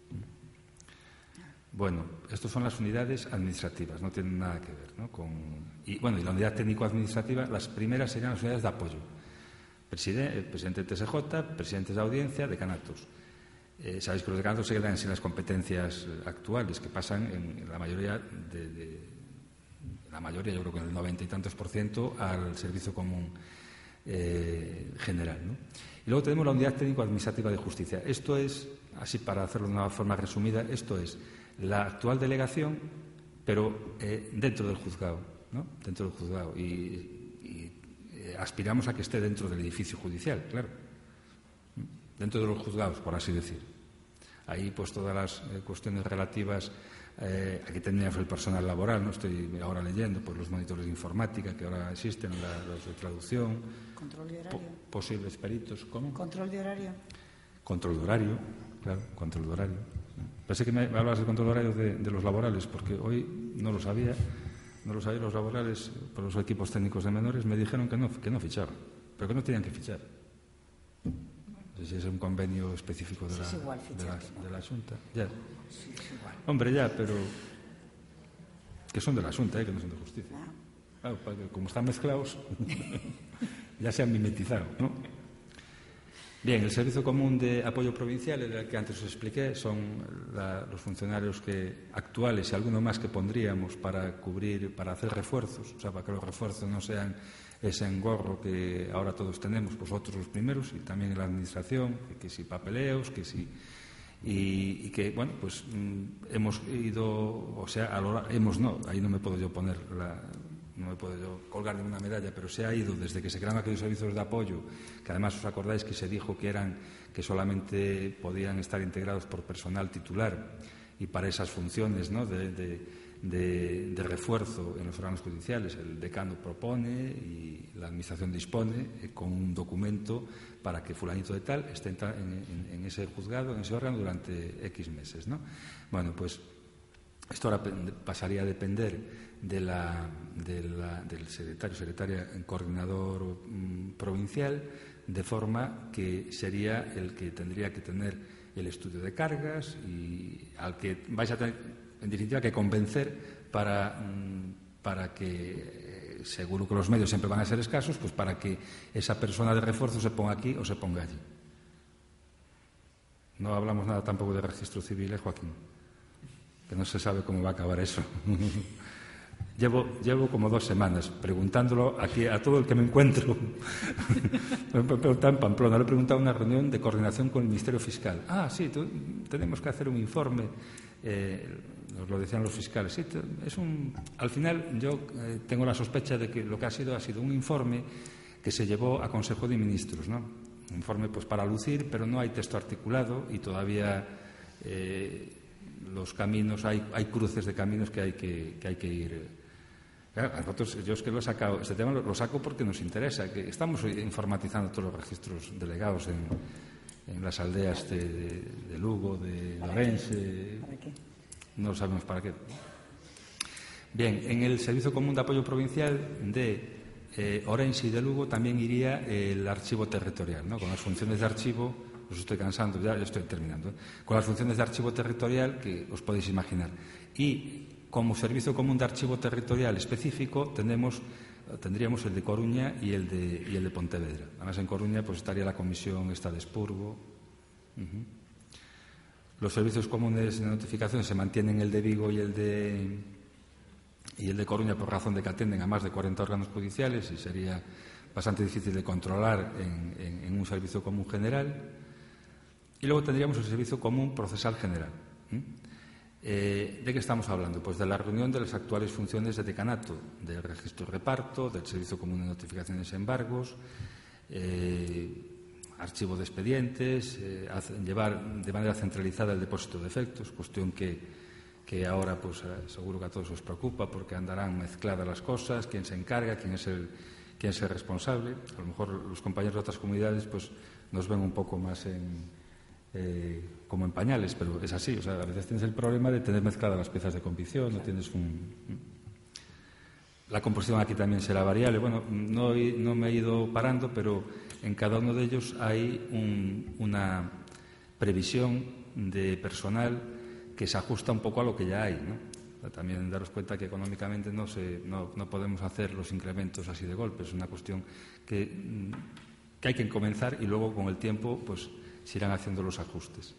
Bueno, estas son las unidades administrativas, no tienen nada que ver, ¿no?, y la unidad técnico-administrativa, las primeras serían las unidades de apoyo. Presidente del TSJ, presidentes de audiencia, decanatos. Sabéis que los decanatos se quedan sin las competencias actuales, que pasan en la mayoría yo creo que en el 90 y tantos % al servicio común general, ¿no? Y luego tenemos la unidad técnico-administrativa de justicia. Esto es, así para hacerlo de una forma resumida, esto es la actual delegación, pero dentro del juzgado, ¿no? Dentro del juzgado. Y aspiramos a que esté dentro del edificio judicial, claro. Dentro de los juzgados, por así decir. Ahí, pues, todas las cuestiones relativas. Aquí tenemos el personal laboral, no estoy ahora leyendo, pues los monitores de informática que ahora existen, los de traducción. Control de horario. Posibles peritos, ¿cómo? Control de horario. Control de horario, claro, control de horario. Pensé que me hablabas de control de horario de los laborales, porque hoy no lo sabía los laborales, por los equipos técnicos de menores, me dijeron que no fichaban, pero que no tenían que fichar. No sé si es un convenio específico de la Junta. Ya. Sí, es igual. Hombre, ya, pero que son de la Junta, que no son de Justicia. Claro, como están mezclados. ya se han mimetizado, ¿no? Bien, el Servicio Común de Apoyo Provincial, el que antes os expliqué, son los funcionarios actuales y alguno más que pondríamos para cubrir, para hacer refuerzos, o sea, para que los refuerzos no sean ese engorro que ahora todos tenemos, vosotros los primeros y también en la Administración, que si papeleos, que si... Y que, bueno, pues hemos ido, o sea, ahí no me puedo yo poner no me puedo yo colgar ninguna medalla, pero se ha ido desde que se crearon aquellos servicios de apoyo, que además os acordáis que se dijo que solamente podían estar integrados por personal titular y para esas funciones, ¿no?, de refuerzo en los órganos judiciales el decano propone y la Administración dispone con un documento para que fulanito de tal esté en ese juzgado, en ese órgano durante X meses, ¿no? Bueno, pues esto ahora pasaría a depender del secretaria coordinador provincial, de forma que sería el que tendría que tener el estudio de cargas y al que vais a tener, en definitiva, que convencer para que, seguro que los medios siempre van a ser escasos, pues para que esa persona de refuerzo se ponga aquí o se ponga allí. No hablamos nada tampoco de registro civil, Joaquín, que no se sabe cómo va a acabar eso. Llevo como 2 semanas preguntándolo aquí a todo el que me encuentro. Me preguntaba en Pamplona, le he preguntado en una reunión de coordinación con el Ministerio Fiscal. Ah, sí, tenemos que hacer un informe. Nos lo decían los fiscales. Sí, al final yo tengo la sospecha de que lo que ha sido un informe que se llevó a Consejo de Ministros, ¿no? Un informe pues para lucir, pero no hay texto articulado y todavía los caminos, hay cruces de caminos que hay que ir. Claro, a nosotros, yo es que este tema lo saco porque nos interesa, que estamos informatizando todos los registros delegados en las aldeas de Lugo, de Orense. ¿Para qué? No sabemos para qué. Bien, en el Servicio Común de Apoyo Provincial de Orense y de Lugo también iría el archivo territorial, ¿no? Con las funciones de archivo, os estoy cansando, ya estoy terminando, ¿eh? Con las funciones de archivo territorial que os podéis imaginar. Y como Servicio Común de Archivo Territorial específico tendríamos el de Coruña y el de Pontevedra. Además, en Coruña pues estaría la comisión esta de Expurgo. Los servicios comunes de notificación se mantienen el de Vigo y el de Coruña por razón de que atienden a más de 40 órganos judiciales y sería bastante difícil de controlar en un servicio común general. Y luego tendríamos el Servicio Común Procesal General. ¿De qué estamos hablando? Pues de la reunión de las actuales funciones de decanato, del registro y reparto, del Servicio Común de Notificaciones y Embargos, archivo de expedientes, llevar de manera centralizada el depósito de efectos, cuestión que ahora pues seguro que a todos os preocupa porque andarán mezcladas las cosas, quién se encarga, quién es el responsable. A lo mejor los compañeros de otras comunidades pues nos ven un poco más como en pañales, pero es así. O sea, a veces tienes el problema de tener mezcladas las piezas de convicción, no tienes La composición aquí también será variable. Bueno, no me he ido parando, pero en cada uno de ellos hay una previsión de personal que se ajusta un poco a lo que ya hay, ¿no? También daros cuenta que económicamente no podemos hacer los incrementos así de golpe. Es una cuestión que hay que comenzar y luego con el tiempo pues se irán haciendo los ajustes.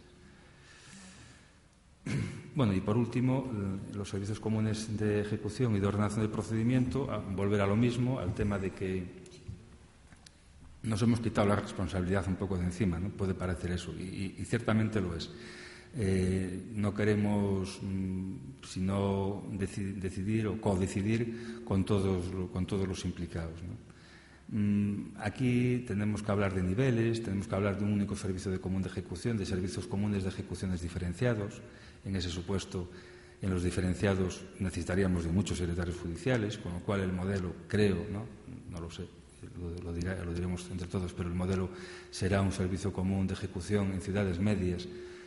Bueno, y por último, los servicios comunes de ejecución y de ordenación del procedimiento, volver a lo mismo, al tema de que nos hemos quitado la responsabilidad un poco de encima, ¿no? Puede parecer eso, y ciertamente lo es. No queremos sino decidir o codecidir con todos los implicados, ¿no? Aquí tenemos que hablar de niveles, tenemos que hablar de un único servicio de común de ejecución, de servicios comunes de ejecuciones diferenciados. En ese supuesto, en los diferenciados necesitaríamos de muchos secretarios judiciales, con lo cual el modelo, creo, no lo sé, lo diremos entre todos, pero el modelo será un servicio común de ejecución en ciudades medias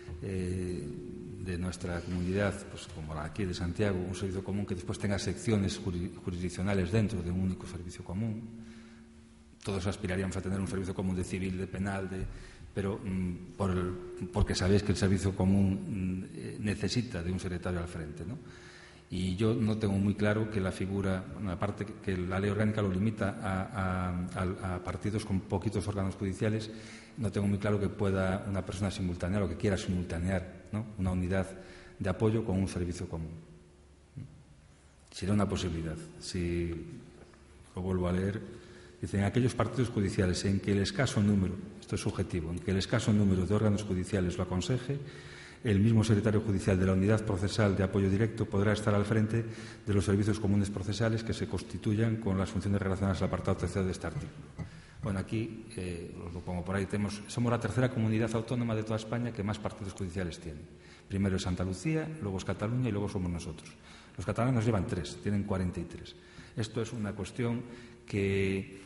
de nuestra comunidad, pues como la aquí de Santiago, un servicio común que después tenga secciones jurisdiccionales dentro de un único servicio común. Todos aspiraríamos a tener un servicio común de civil, de penal, pero porque sabéis que el servicio común necesita de un secretario al frente, ¿no? Y yo no tengo muy claro que la figura, bueno, aparte que la ley orgánica lo limita a partidos con poquitos órganos judiciales, no tengo muy claro que pueda una persona simultanear o que quiera simultanear, ¿no?, una unidad de apoyo con un servicio común. Sería una posibilidad. Si lo vuelvo a leer, dicen aquellos partidos judiciales en que el escaso número, esto es subjetivo, en que el escaso número de órganos judiciales lo aconseje, el mismo secretario judicial de la unidad procesal de apoyo directo podrá estar al frente de los servicios comunes procesales que se constituyan con las funciones relacionadas al apartado tercero de este artículo. Bueno, aquí, os lo pongo por ahí, somos la tercera comunidad autónoma de toda España que más partidos judiciales tiene. Primero es Santa Lucía, luego es Cataluña y luego somos nosotros. Los catalanes llevan 3, tienen 43. Esto es una cuestión que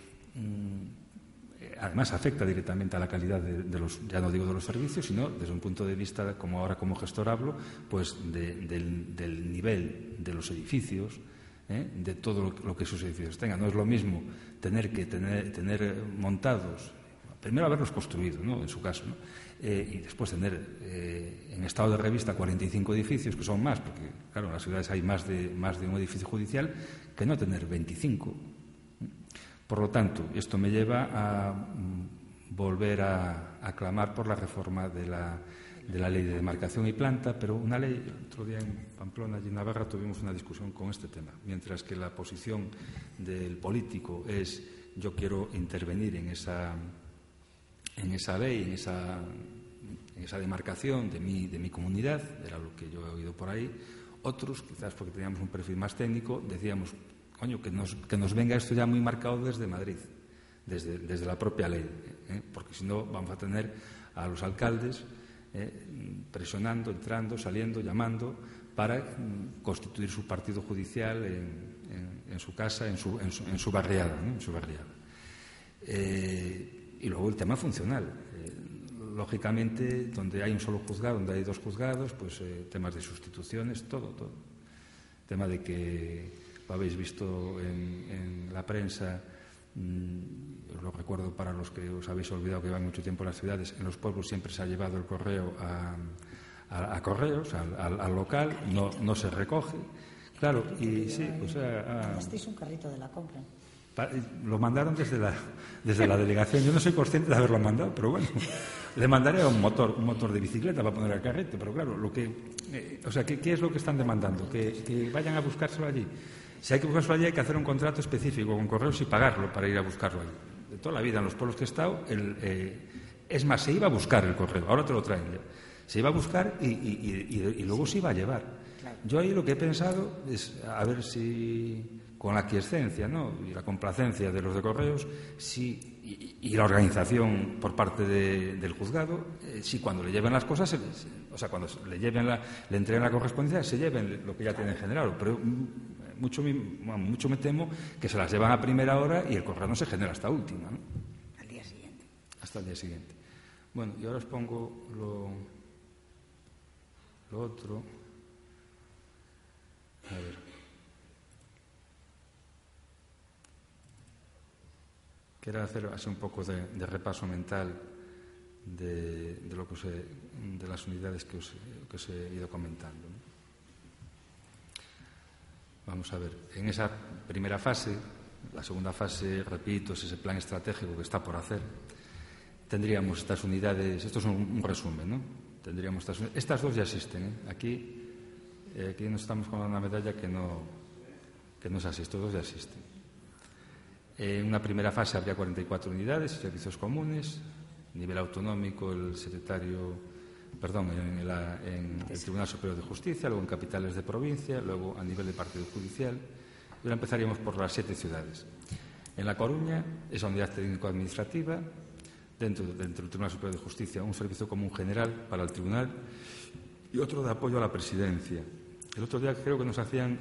además afecta directamente a la calidad de los, ya no digo de los servicios, sino desde un punto de vista, como ahora como gestor hablo, pues del nivel de los edificios, de todo lo que esos edificios tengan. No es lo mismo tener montados, primero haberlos construido, ¿no?, en su caso, ¿no?, y después tener en estado de revista 45 edificios, que son más, porque claro, en las ciudades hay más de un edificio judicial, que no tener 25. Por lo tanto, esto me lleva a volver a clamar por la reforma de la ley de demarcación y planta, pero una ley, el otro día en Pamplona y en Navarra tuvimos una discusión con este tema, mientras que la posición del político es yo quiero intervenir en esa ley, en esa demarcación de mi comunidad, era lo que yo he oído por ahí. Otros, quizás porque teníamos un perfil más técnico, decíamos, coño, que nos venga esto ya muy marcado desde Madrid, desde la propia ley, porque si no vamos a tener a los alcaldes presionando, entrando, saliendo, llamando para constituir su partido judicial en su casa, en su barriada, ¿no?, en su barriada. Y luego el tema funcional. Lógicamente, donde hay un solo juzgado, donde hay 2 juzgados, pues temas de sustituciones, todo. Tema de que lo habéis visto en la prensa, os lo recuerdo para los que os habéis olvidado que llevan mucho tiempo en las ciudades, en los pueblos siempre se ha llevado el correo a correos, al local, no se recoge. Claro, y sí, pues Este es un carrito de la compra. Lo mandaron desde la delegación. Yo no soy consciente de haberlo mandado, pero bueno, le mandaré un motor de bicicleta para poner el carrete. Pero claro, ¿qué es lo que están demandando? Que vayan a buscárselo allí. Si hay que buscarlo allí, hay que hacer un contrato específico con correos y pagarlo para ir a buscarlo allí. De toda la vida, en los pueblos que he estado, es más, se iba a buscar el correo, ahora te lo traen ya. Se iba a buscar y luego se iba a llevar. Yo ahí lo que he pensado es a ver si con la aquiescencia, ¿no?, y la complacencia de los de correos, y la organización por parte del juzgado, si cuando le lleven las cosas, cuando le entreguen la correspondencia, se lleven lo que ya tienen generado. Pero mucho me temo que se las llevan a primera hora y el correo no se genera hasta última, ¿no? Al día siguiente. Hasta el día siguiente. Bueno, y ahora os pongo lo otro. A ver. Quiero hacer así un poco de repaso mental de las unidades que os he ido comentando, ¿no? Vamos a ver, en esa primera fase, la segunda fase, repito, es ese plan estratégico que está por hacer. Tendríamos estas unidades, esto es un resumen, ¿no? Tendríamos estas 2 ya existen, ¿eh? Aquí nos estamos con una medalla que no es así, estos 2 ya existen. En una primera fase habría 44 unidades, servicios comunes, nivel autonómico, en el Tribunal Superior de Justicia, luego en capitales de provincia, luego a nivel de partido judicial. Y ahora empezaríamos por las 7 ciudades. En La Coruña, esa unidad técnico-administrativa, dentro del Tribunal Superior de Justicia, un servicio común general para el tribunal y otro de apoyo a la presidencia. El otro día creo que nos hacían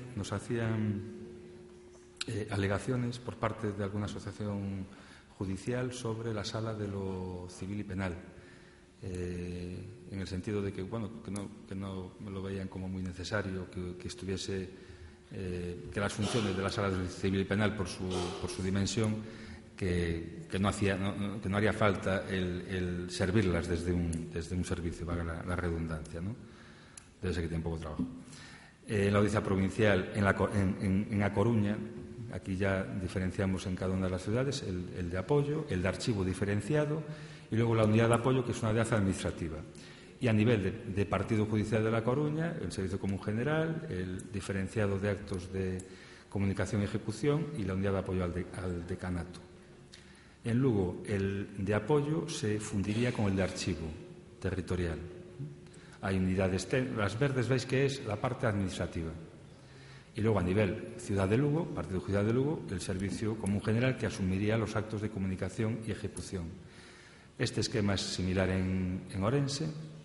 alegaciones por parte de alguna asociación judicial sobre la sala de lo civil y penal, en el sentido de que no me lo veían como muy necesario que estuviese, que las funciones de la sala de lo civil y penal por su dimensión, que no haría falta el servirlas desde un servicio, valga la redundancia, ¿no? Debe ser que tiene poco trabajo. En la audiencia provincial, en A Coruña, aquí ya diferenciamos en cada una de las ciudades, el de apoyo, el de archivo diferenciado y luego la unidad de apoyo, que es una unidad administrativa. Y a nivel de Partido Judicial de La Coruña, el Servicio Común General, el diferenciado de actos de comunicación y ejecución y la unidad de apoyo al decanato. En Lugo, el de apoyo se fundiría con el de archivo territorial. Hay unidades, las verdes veis que es la parte administrativa. Y luego a nivel Ciudad de Lugo, Partido Judicial de Lugo, el Servicio Común General, que asumiría los actos de comunicación y ejecución. Este esquema es similar en Orense.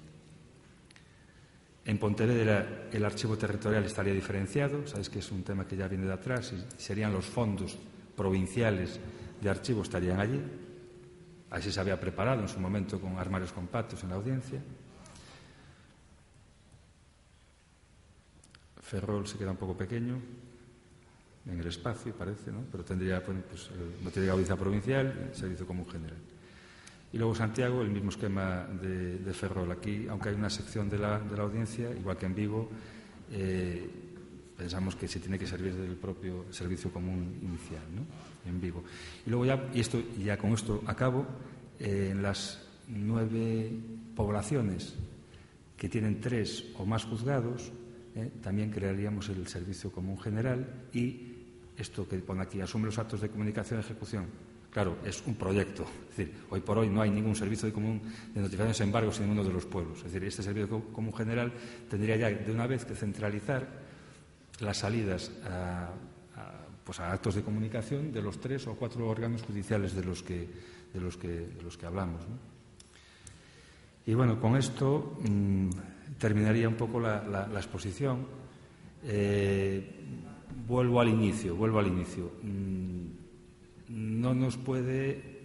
En Pontevedra el archivo territorial estaría diferenciado, sabéis que es un tema que ya viene de atrás, y serían los fondos provinciales de archivo estarían allí. Así se había preparado en su momento con armarios compactos en la audiencia. Ferrol se queda un poco pequeño en el espacio, parece, ¿no? Pero tendría, pues, no tiene audiencia provincial, el Servicio Común General. Y luego Santiago, el mismo esquema de Ferrol. Aquí, aunque hay una sección de la audiencia, igual que en Vigo, pensamos que se tiene que servir del propio Servicio Común Inicial, ¿no? En Vigo. Y luego ya con esto acabo, en las 9 poblaciones que tienen 3 o más juzgados, también crearíamos el Servicio Común General y esto que pone aquí, asume los actos de comunicación y ejecución. Claro, es un proyecto. Es decir, hoy por hoy no hay ningún servicio de notificaciones de embargos en ninguno de los pueblos. Es decir, este Servicio Común General tendría ya de una vez que centralizar las salidas a actos de comunicación de los 3 o 4 órganos judiciales de los que hablamos, ¿no? Y bueno, con esto terminaría un poco la exposición. Vuelvo al inicio. No nos puede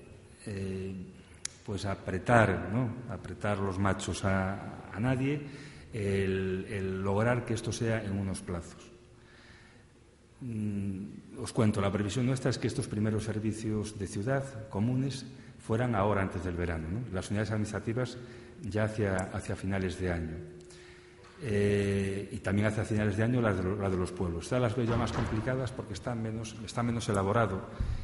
apretar los machos a nadie el lograr que esto sea en unos plazos. Os cuento, la previsión nuestra es que estos primeros servicios de ciudad comunes fueran ahora, antes del verano, ¿no? Las unidades administrativas ya hacia finales de año. Y también hacia finales de año la de los pueblos. Estas las veo ya más complicadas porque está menos elaborado,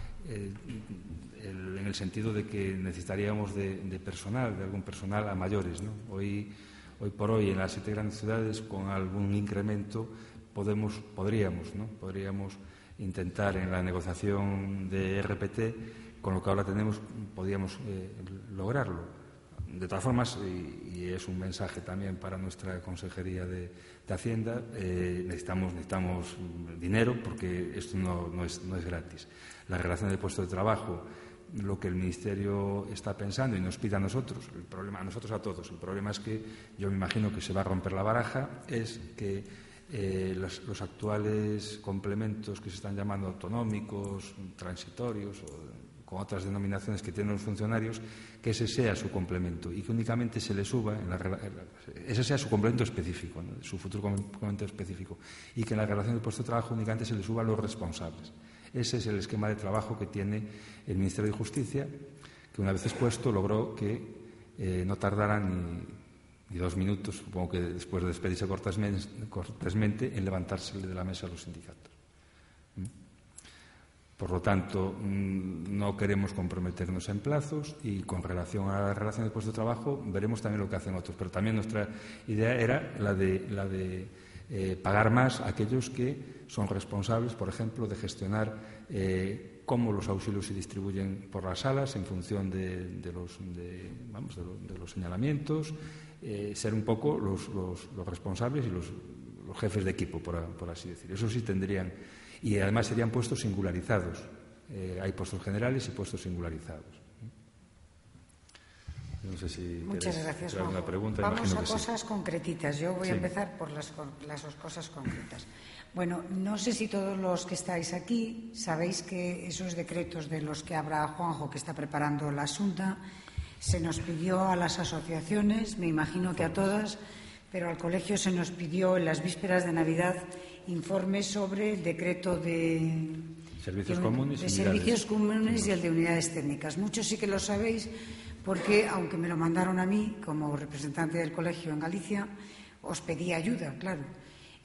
en el sentido de que necesitaríamos de personal, de algún personal a mayores, ¿no? Hoy por hoy en las 7 grandes ciudades, con algún incremento, podríamos intentar en la negociación de RPT, con lo que ahora tenemos, podríamos lograrlo. De todas formas, y es un mensaje también para nuestra Consejería de Hacienda, necesitamos dinero porque esto no es gratis. La relación de puesto de trabajo, lo que el Ministerio está pensando y nos pide a nosotros, a nosotros a todos, el problema es que yo me imagino que se va a romper la baraja, es que los actuales complementos que se están llamando autonómicos, transitorios o con otras denominaciones que tienen los funcionarios, que ese sea su complemento y que únicamente se le suba, ese sea su complemento específico, ¿no? Su futuro complemento específico, y que en la relación de puesto de trabajo únicamente se le suba a los responsables. Ese es el esquema de trabajo que tiene el Ministerio de Justicia, que una vez expuesto logró que no tardara ni 2 minutos, supongo que después de despedirse cortésmente, en levantarse de la mesa a los sindicatos. Por lo tanto, no queremos comprometernos en plazos y con relación a la relación de puesto de trabajo veremos también lo que hacen otros. Pero también nuestra idea era la de pagar más a aquellos que son responsables, por ejemplo, de gestionar cómo los auxilios se distribuyen por las salas en función de los señalamientos, ser un poco los responsables y los jefes de equipo, por así decir. Eso sí tendrían. Y además serían puestos singularizados. Hay puestos generales y puestos singularizados. No sé si muchas gracias, hacer alguna pregunta. Vamos Imagino a que cosas sí. concretitas. Yo voy a empezar por las cosas concretas. Bueno, no sé si todos los que estáis aquí sabéis que esos decretos de los que habla Juanjo, que está preparando la Xunta, se nos pidió a las asociaciones, me imagino que a todas, pero al colegio se nos pidió en las vísperas de Navidad informes sobre el decreto de servicios comunes y el de unidades técnicas. Muchos sí que lo sabéis porque, aunque me lo mandaron a mí como representante del colegio en Galicia, os pedí ayuda, claro.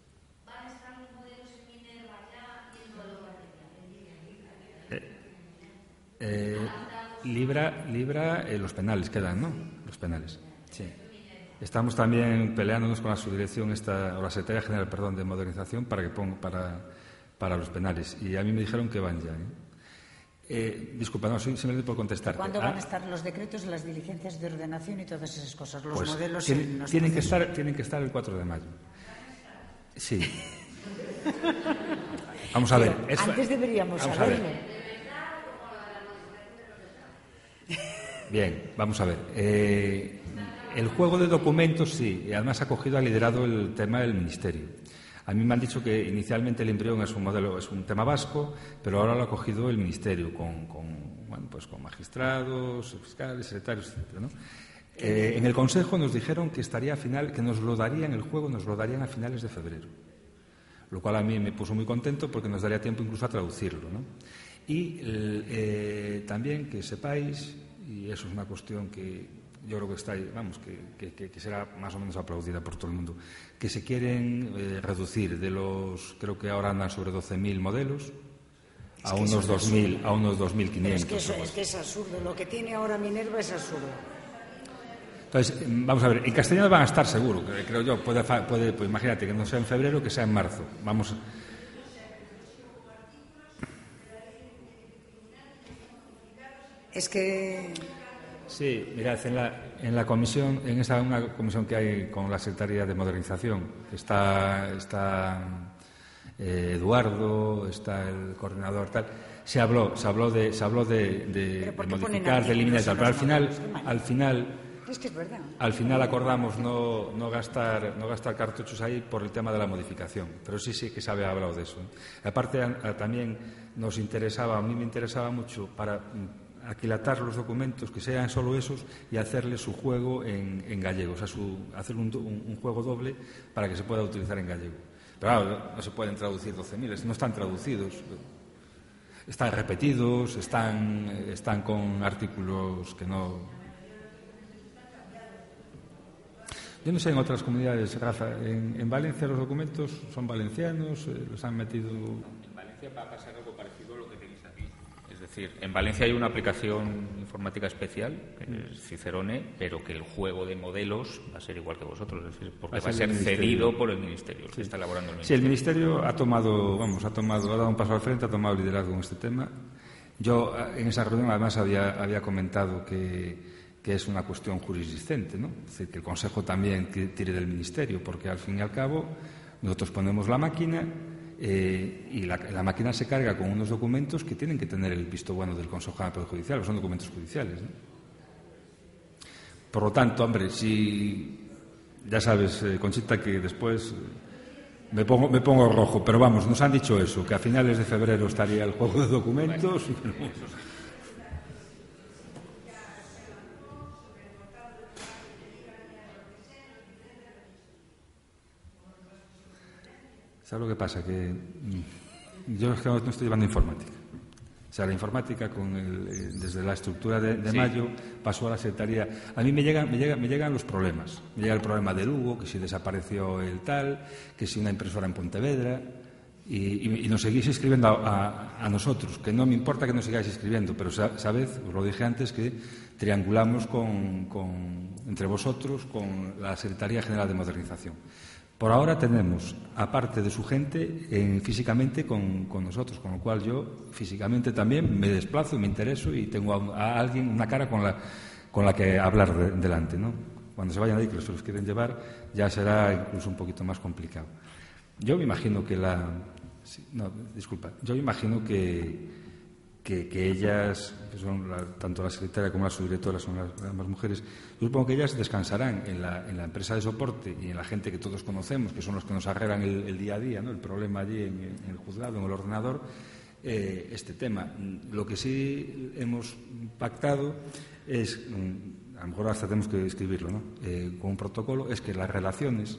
Libra los penales quedan, ¿no? Los penales, sí. Estamos también peleándonos con la subdirección o la Secretaría General, perdón, de Modernización para que ponga para los penales. Y a mí me dijeron que van ya. Disculpa, no, simplemente por contestarte. ¿Cuándo van a estar los decretos, las diligencias de ordenación y todas esas cosas? Los pues modelos tienen que estar el 4 de mayo. Sí. Vamos a ver. Antes deberíamos saberlo. Bien, vamos a ver. El juego de documentos, sí, y además ha liderado el tema del Ministerio. A mí me han dicho que inicialmente el embrión es un tema vasco, pero ahora lo ha cogido el Ministerio con magistrados, fiscales, secretarios, etcétera, ¿no? En el Consejo nos dijeron que que nos lo darían a finales de febrero, lo cual a mí me puso muy contento porque nos daría tiempo incluso a traducirlo, ¿no? Y también que sepáis, y eso es una cuestión que yo creo que está ahí, que será más o menos aplaudida por todo el mundo, que se quieren reducir creo que ahora andan sobre 12.000 modelos, a unos 2.500. Es que es absurdo. Lo que tiene ahora Minerva es absurdo. Entonces, vamos a ver, en castellano van a estar seguro, creo yo. Puede, pues imagínate que no sea en febrero, que sea en marzo. Vamos. Es que. Sí, mirad, en la comisión, una comisión que hay con la Secretaría de Modernización, está Eduardo, está el coordinador, tal. Se habló de modificar, de eliminar, tal, pero al final es que es verdad. Al final acordamos no gastar cartuchos ahí por el tema de la modificación, pero sí que se había hablado de eso. Aparte, también a mí me interesaba mucho para aquilatar los documentos, que sean solo esos, y hacerle su juego en gallego, o sea, hacer un juego doble para que se pueda utilizar en gallego. Pero claro, no se pueden traducir 12.000, no están traducidos, están repetidos, están con artículos que no. Yo no sé en otras comunidades, Rafa, en Valencia los documentos son valencianos, los han metido. En Valencia va a pasar algo parecido a lo que tenéis aquí. Es decir, en Valencia hay una aplicación informática especial, que es Cicerone, pero que el juego de modelos va a ser igual que vosotros, es decir, porque va a ser cedido por el Ministerio, que está elaborando el Ministerio. Sí, el Ministerio ha dado un paso al frente, ha tomado liderazgo en este tema. Yo en esa reunión además había comentado que es una cuestión jurisdicente, ¿no? Es decir, que el Consejo también tire del Ministerio, porque al fin y al cabo nosotros ponemos la máquina y la máquina se carga con unos documentos que tienen que tener el visto bueno del Consejo General del Poder Judicial, que son documentos judiciales, ¿no? Por lo tanto, hombre, si ya sabes, Conchita, que después me pongo rojo, pero vamos, nos han dicho eso, que a finales de febrero estaría el juego de documentos. ¿Sabes lo que pasa? Que yo es que no estoy llevando informática. O sea, la informática desde la estructura de Mayo pasó a la Secretaría. A mí me llegan los problemas. Me llega el problema de Lugo, que si desapareció el tal, que si una impresora en Pontevedra, y nos seguís escribiendo a nosotros, que no me importa que nos sigáis escribiendo, pero sabed, os lo dije antes, que triangulamos entre vosotros con la Secretaría General de Modernización. Por ahora tenemos, aparte de su gente, físicamente con nosotros, con lo cual yo físicamente también me desplazo y me intereso y tengo a alguien, una cara con la que hablar delante, ¿no? Cuando se vayan ahí, que se los quieren llevar, ya será incluso un poquito más complicado. Yo me imagino que yo me imagino que ellas, que son tanto la secretaria como la subdirectora, son ambas mujeres, yo supongo que ellas descansarán en la empresa de soporte y en la gente que todos conocemos, que son los que nos arreglan el día a día, ¿no? El problema allí en el juzgado, en el ordenador, este tema. Lo que sí hemos pactado es, a lo mejor hasta tenemos que escribirlo, ¿no? Con un protocolo, es que las relaciones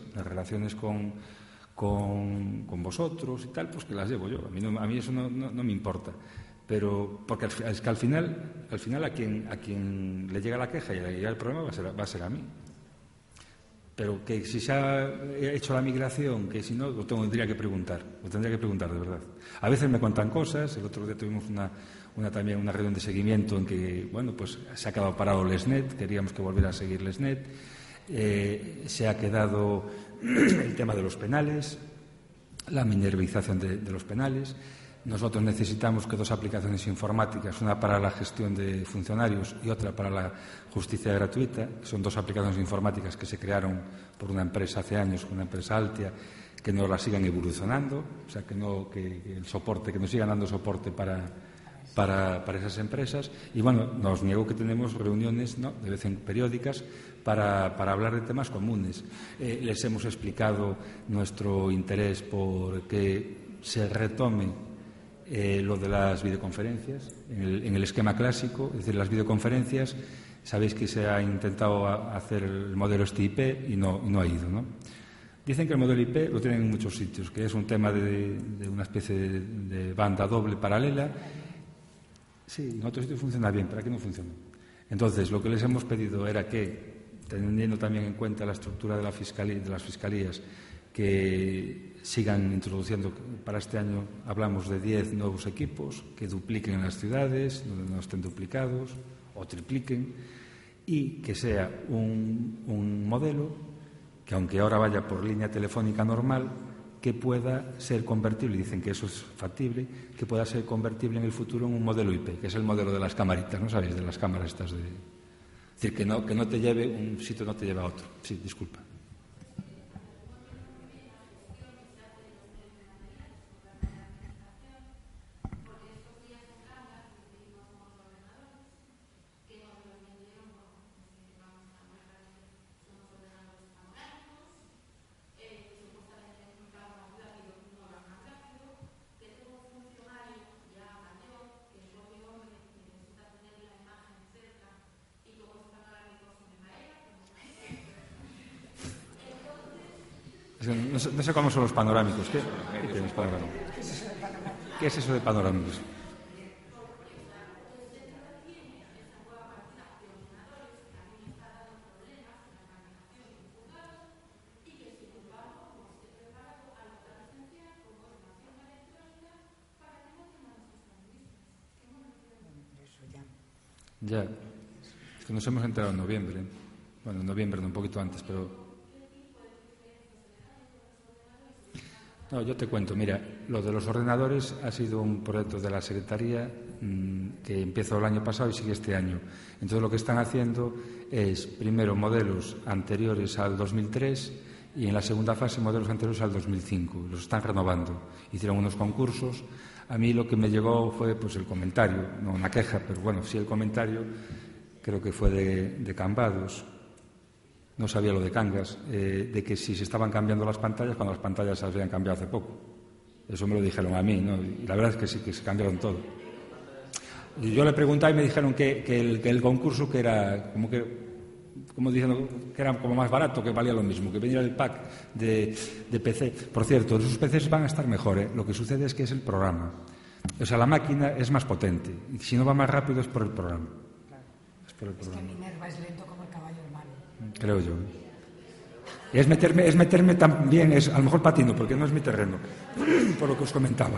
con vosotros y tal, pues que las llevo yo. A mí eso no me importa. Pero porque es que al final a quien le llega la queja y le llega el problema va a ser a mí. Pero que si se ha hecho la migración, que si no, lo tendría que preguntar de verdad. A veces me cuentan cosas. El otro día tuvimos también una reunión de seguimiento en que, bueno, pues se ha quedado parado Lesnet, queríamos que volviera a seguir Lesnet. Se ha quedado el tema de los penales, la mineralización de los penales. Nosotros necesitamos que 2 aplicaciones informáticas, una para la gestión de funcionarios y otra para la justicia gratuita, que son 2 aplicaciones informáticas que se crearon por una empresa hace años, una empresa Altia, que nos la sigan evolucionando, o sea, que el soporte, que nos sigan dando soporte para esas empresas. Y bueno, no os niego que tenemos reuniones, ¿no?, de vez en periódicas para hablar de temas comunes. Les hemos explicado nuestro interés por que se retome lo de las videoconferencias en el esquema clásico. Es decir, las videoconferencias, sabéis que se ha intentado hacer el modelo STIP y no ha ido, ¿no? Dicen que el modelo IP lo tienen en muchos sitios, que es un tema de una especie de banda doble paralela. Sí, en otros sitios funciona bien, pero aquí no funciona. Entonces, lo que les hemos pedido era que, teniendo también en cuenta la estructura de las fiscalías, que sigan introduciendo, para este año hablamos de 10 nuevos equipos, que dupliquen en las ciudades, donde no estén duplicados, o tripliquen, y que sea un modelo que, aunque ahora vaya por línea telefónica normal, que pueda ser convertible, dicen que eso es factible, que pueda ser convertible en el futuro en un modelo IP, que es el modelo de las camaritas, ¿no sabéis? De las cámaras estas de... Es decir, que no te lleve un sitio, no te lleve a otro. Sí, disculpa. No sé cómo son los panorámicos. ¿Qué tienes panorámicos? ¿Qué es eso de panorámicos? Ya. Es que nos hemos enterado en noviembre. Bueno, en noviembre, no, un poquito antes, pero... No, yo te cuento, mira, lo de los ordenadores ha sido un proyecto de la Secretaría que empezó el año pasado y sigue este año. Entonces lo que están haciendo es, primero, modelos anteriores al 2003 y en la segunda fase modelos anteriores al 2005. Los están renovando. Hicieron unos concursos. A mí lo que me llegó fue pues el comentario, no una queja, pero bueno, sí el comentario, creo que fue de Cambados. No sabía lo de Cangas, de que si se estaban cambiando las pantallas cuando las pantallas se habían cambiado hace poco. Eso me lo dijeron a mí, ¿no? Y la verdad es que sí, que se cambiaron todo. Y yo le pregunté y me dijeron que el concurso que era como diciendo que era como más barato, que valía lo mismo, que venía el pack de PC. Por cierto, esos PCs van a estar mejor, ¿eh? Lo que sucede es que es el programa. O sea, la máquina es más potente. Y si no va más rápido es por el programa. Claro. Es por el programa. Es que Minerva es lento como el caballo humano. Creo yo. Es meterme también, a lo mejor patino, porque no es mi terreno, por lo que os comentaba.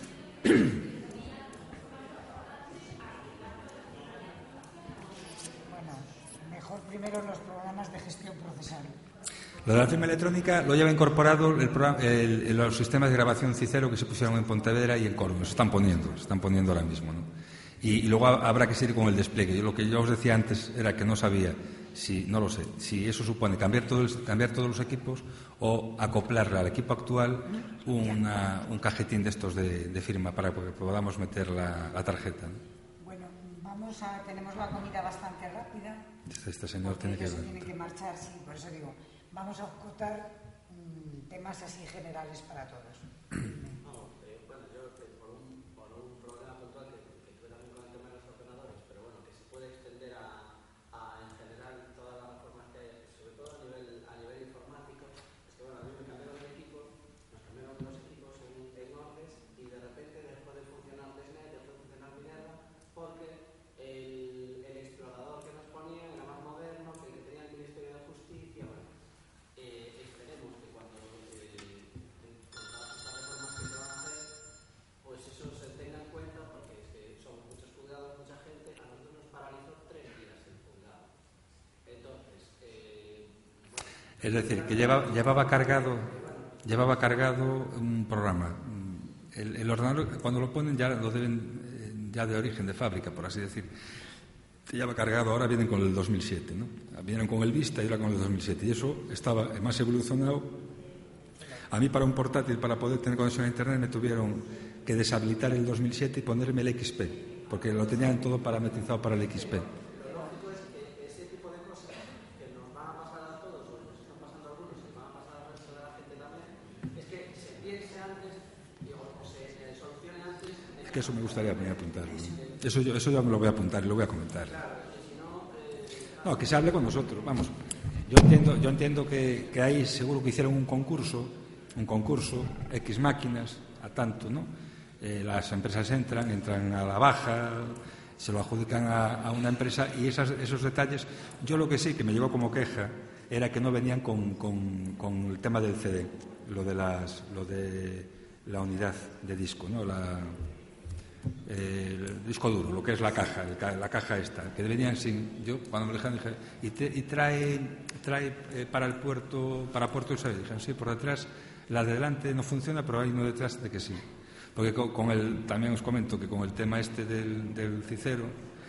Bueno, mejor primero los programas de gestión procesal. Lo de la firma electrónica lo lleva incorporado los sistemas de grabación Cicero que se pusieron en Pontevedra y en Córdoba. Se están poniendo ahora mismo, ¿no? Y luego habrá que seguir con el despliegue. Lo que yo os decía antes era que no sabía no lo sé, si eso supone cambiar todos los equipos o acoplarle al equipo actual un cajetín de estos de firma para que podamos meter la tarjeta, ¿no? Bueno, tenemos la comida bastante rápida. Este señor tiene que marchar, sí, por eso digo, vamos a acotar temas así generales para todos. Bueno, yo por un problema puntual que tuve también con el tema de los ordenadores, pero bueno, que se puede extender a en general todas las reformas que hay, sobre todo a nivel informático. Es que bueno, a mí me cambiaron de equipo, nos cambiaron los equipos en Ordes y de repente dejó de funcionar Desnet, dejó de funcionar Minerva, porque el explorador que nos ponían era más moderno que el que tenía el Ministerio de Justicia. Bueno, Es decir, que llevaba cargado un programa. El ordenador, cuando lo ponen, ya lo deben ya de origen de fábrica, por así decir. Lleva cargado, ahora vienen con el 2007, ¿no? Vinieron con el Vista y ahora con el 2007. Y eso estaba más evolucionado. A mí, para un portátil, para poder tener conexión a Internet, me tuvieron que deshabilitar el 2007 y ponerme el XP, porque lo tenían todo parametrizado para el XP. Es que eso me gustaría apuntarlo, ¿no? Eso yo me lo voy a apuntar y lo voy a comentar. No, que se hable con nosotros, vamos. Yo entiendo que ahí seguro que hicieron un concurso, X máquinas, a tanto, ¿no? Las empresas entran a la baja, se lo adjudican a una empresa y esos detalles, yo lo que sí que me llegó como queja era que no venían con el tema del CD, lo de la unidad de disco, ¿no? El disco duro, lo que es la caja esta, que venían sin. Yo cuando me lo dejaron dije, y trae para puerto USB, dijeron sí, por detrás, la de delante no funciona, pero hay uno detrás de que sí, porque también os comento que con el tema este del Cicero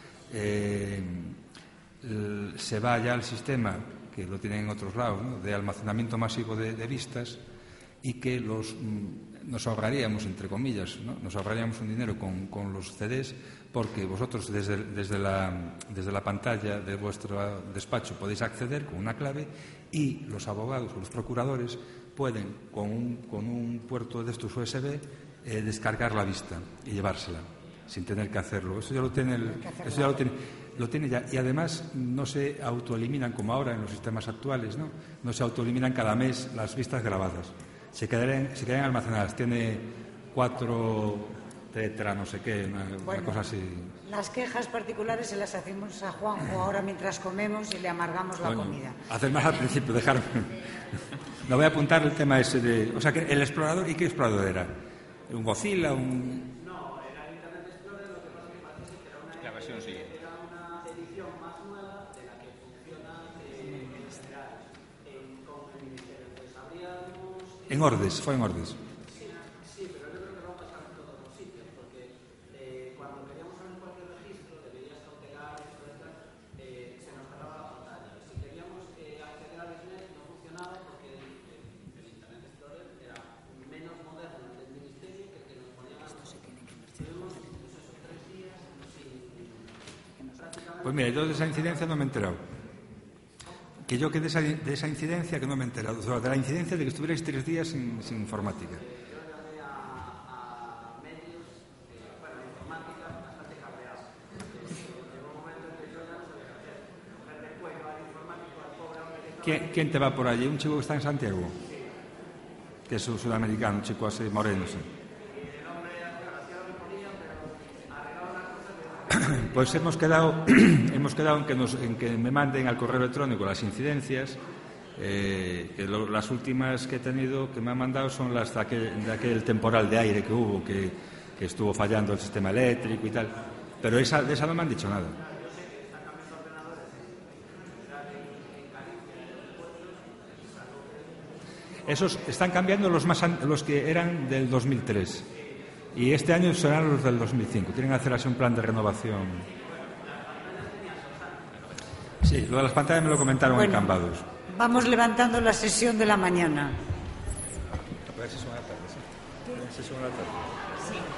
se va ya al sistema que lo tienen en otros lados, ¿no? De almacenamiento masivo de vistas, y que nos ahorraríamos, entre comillas, ¿no? Nos ahorraríamos un dinero con los CDs, porque vosotros desde la pantalla de vuestro despacho podéis acceder con una clave y los abogados o los procuradores pueden con un puerto de estos USB descargar la vista y llevársela sin tener que hacerlo. Eso ya lo tiene ya, y además no se autoeliminan como ahora en los sistemas actuales, ¿no? No se autoeliminan cada mes las vistas grabadas. Se quedan almacenadas. Tiene 4 tetra, no sé qué, una cosa así. Las quejas particulares se las hacemos a Juanjo ahora mientras comemos y le amargamos la comida. Hacer más al principio, dejarme. No voy a apuntar el tema ese de. O sea, que el explorador, ¿y qué explorador era? ¿Un Godzilla? No, era el Internet Explorer, lo que pasa que parece que era la versión siguiente. Era una edición más nueva de la que funciona en general. Pues habríamos. En Ordes, fue en Ordes. Sí, pero yo creo que va a pasar en todos los sitios, porque cuando queríamos abrir cualquier registro, deberías cautelar, se nos cerraba la pantalla. Si queríamos acceder al Internet, no funcionaba porque el Internet Explorer era menos moderno del Ministerio que el que nos ponían a nosotros. Tuvimos pues esos 3 días sin prácticamente. Pues mira, yo de esa incidencia no me he enterado. Que yo que de esa incidencia que no me he enterado. O sea, de la incidencia de que estuvierais 3 días sin informática. Yo llamé a medios, informática bastante cabreados. Llegó un momento en que yo ya no sabía qué hacer. Cogerle cuello al informático, al pobre hombre que estaba. ¿Quién te va por allí? ¿Un chico que está en Santiago? Que es un sudamericano, un chico así moreno, sí. Pues hemos quedado en que me manden al correo electrónico las incidencias. Las últimas que he tenido, que me han mandado, son las de aquel temporal de aire que hubo, que estuvo fallando el sistema eléctrico y tal. Pero de esa no me han dicho nada. Esos están cambiando los que eran del 2003. Y este año serán los del 2005. Tienen que hacer así un plan de renovación. Sí, lo de las pantallas me lo comentaron en Cambados. Vamos levantando la sesión de la mañana. A ver si son a la tarde, sí.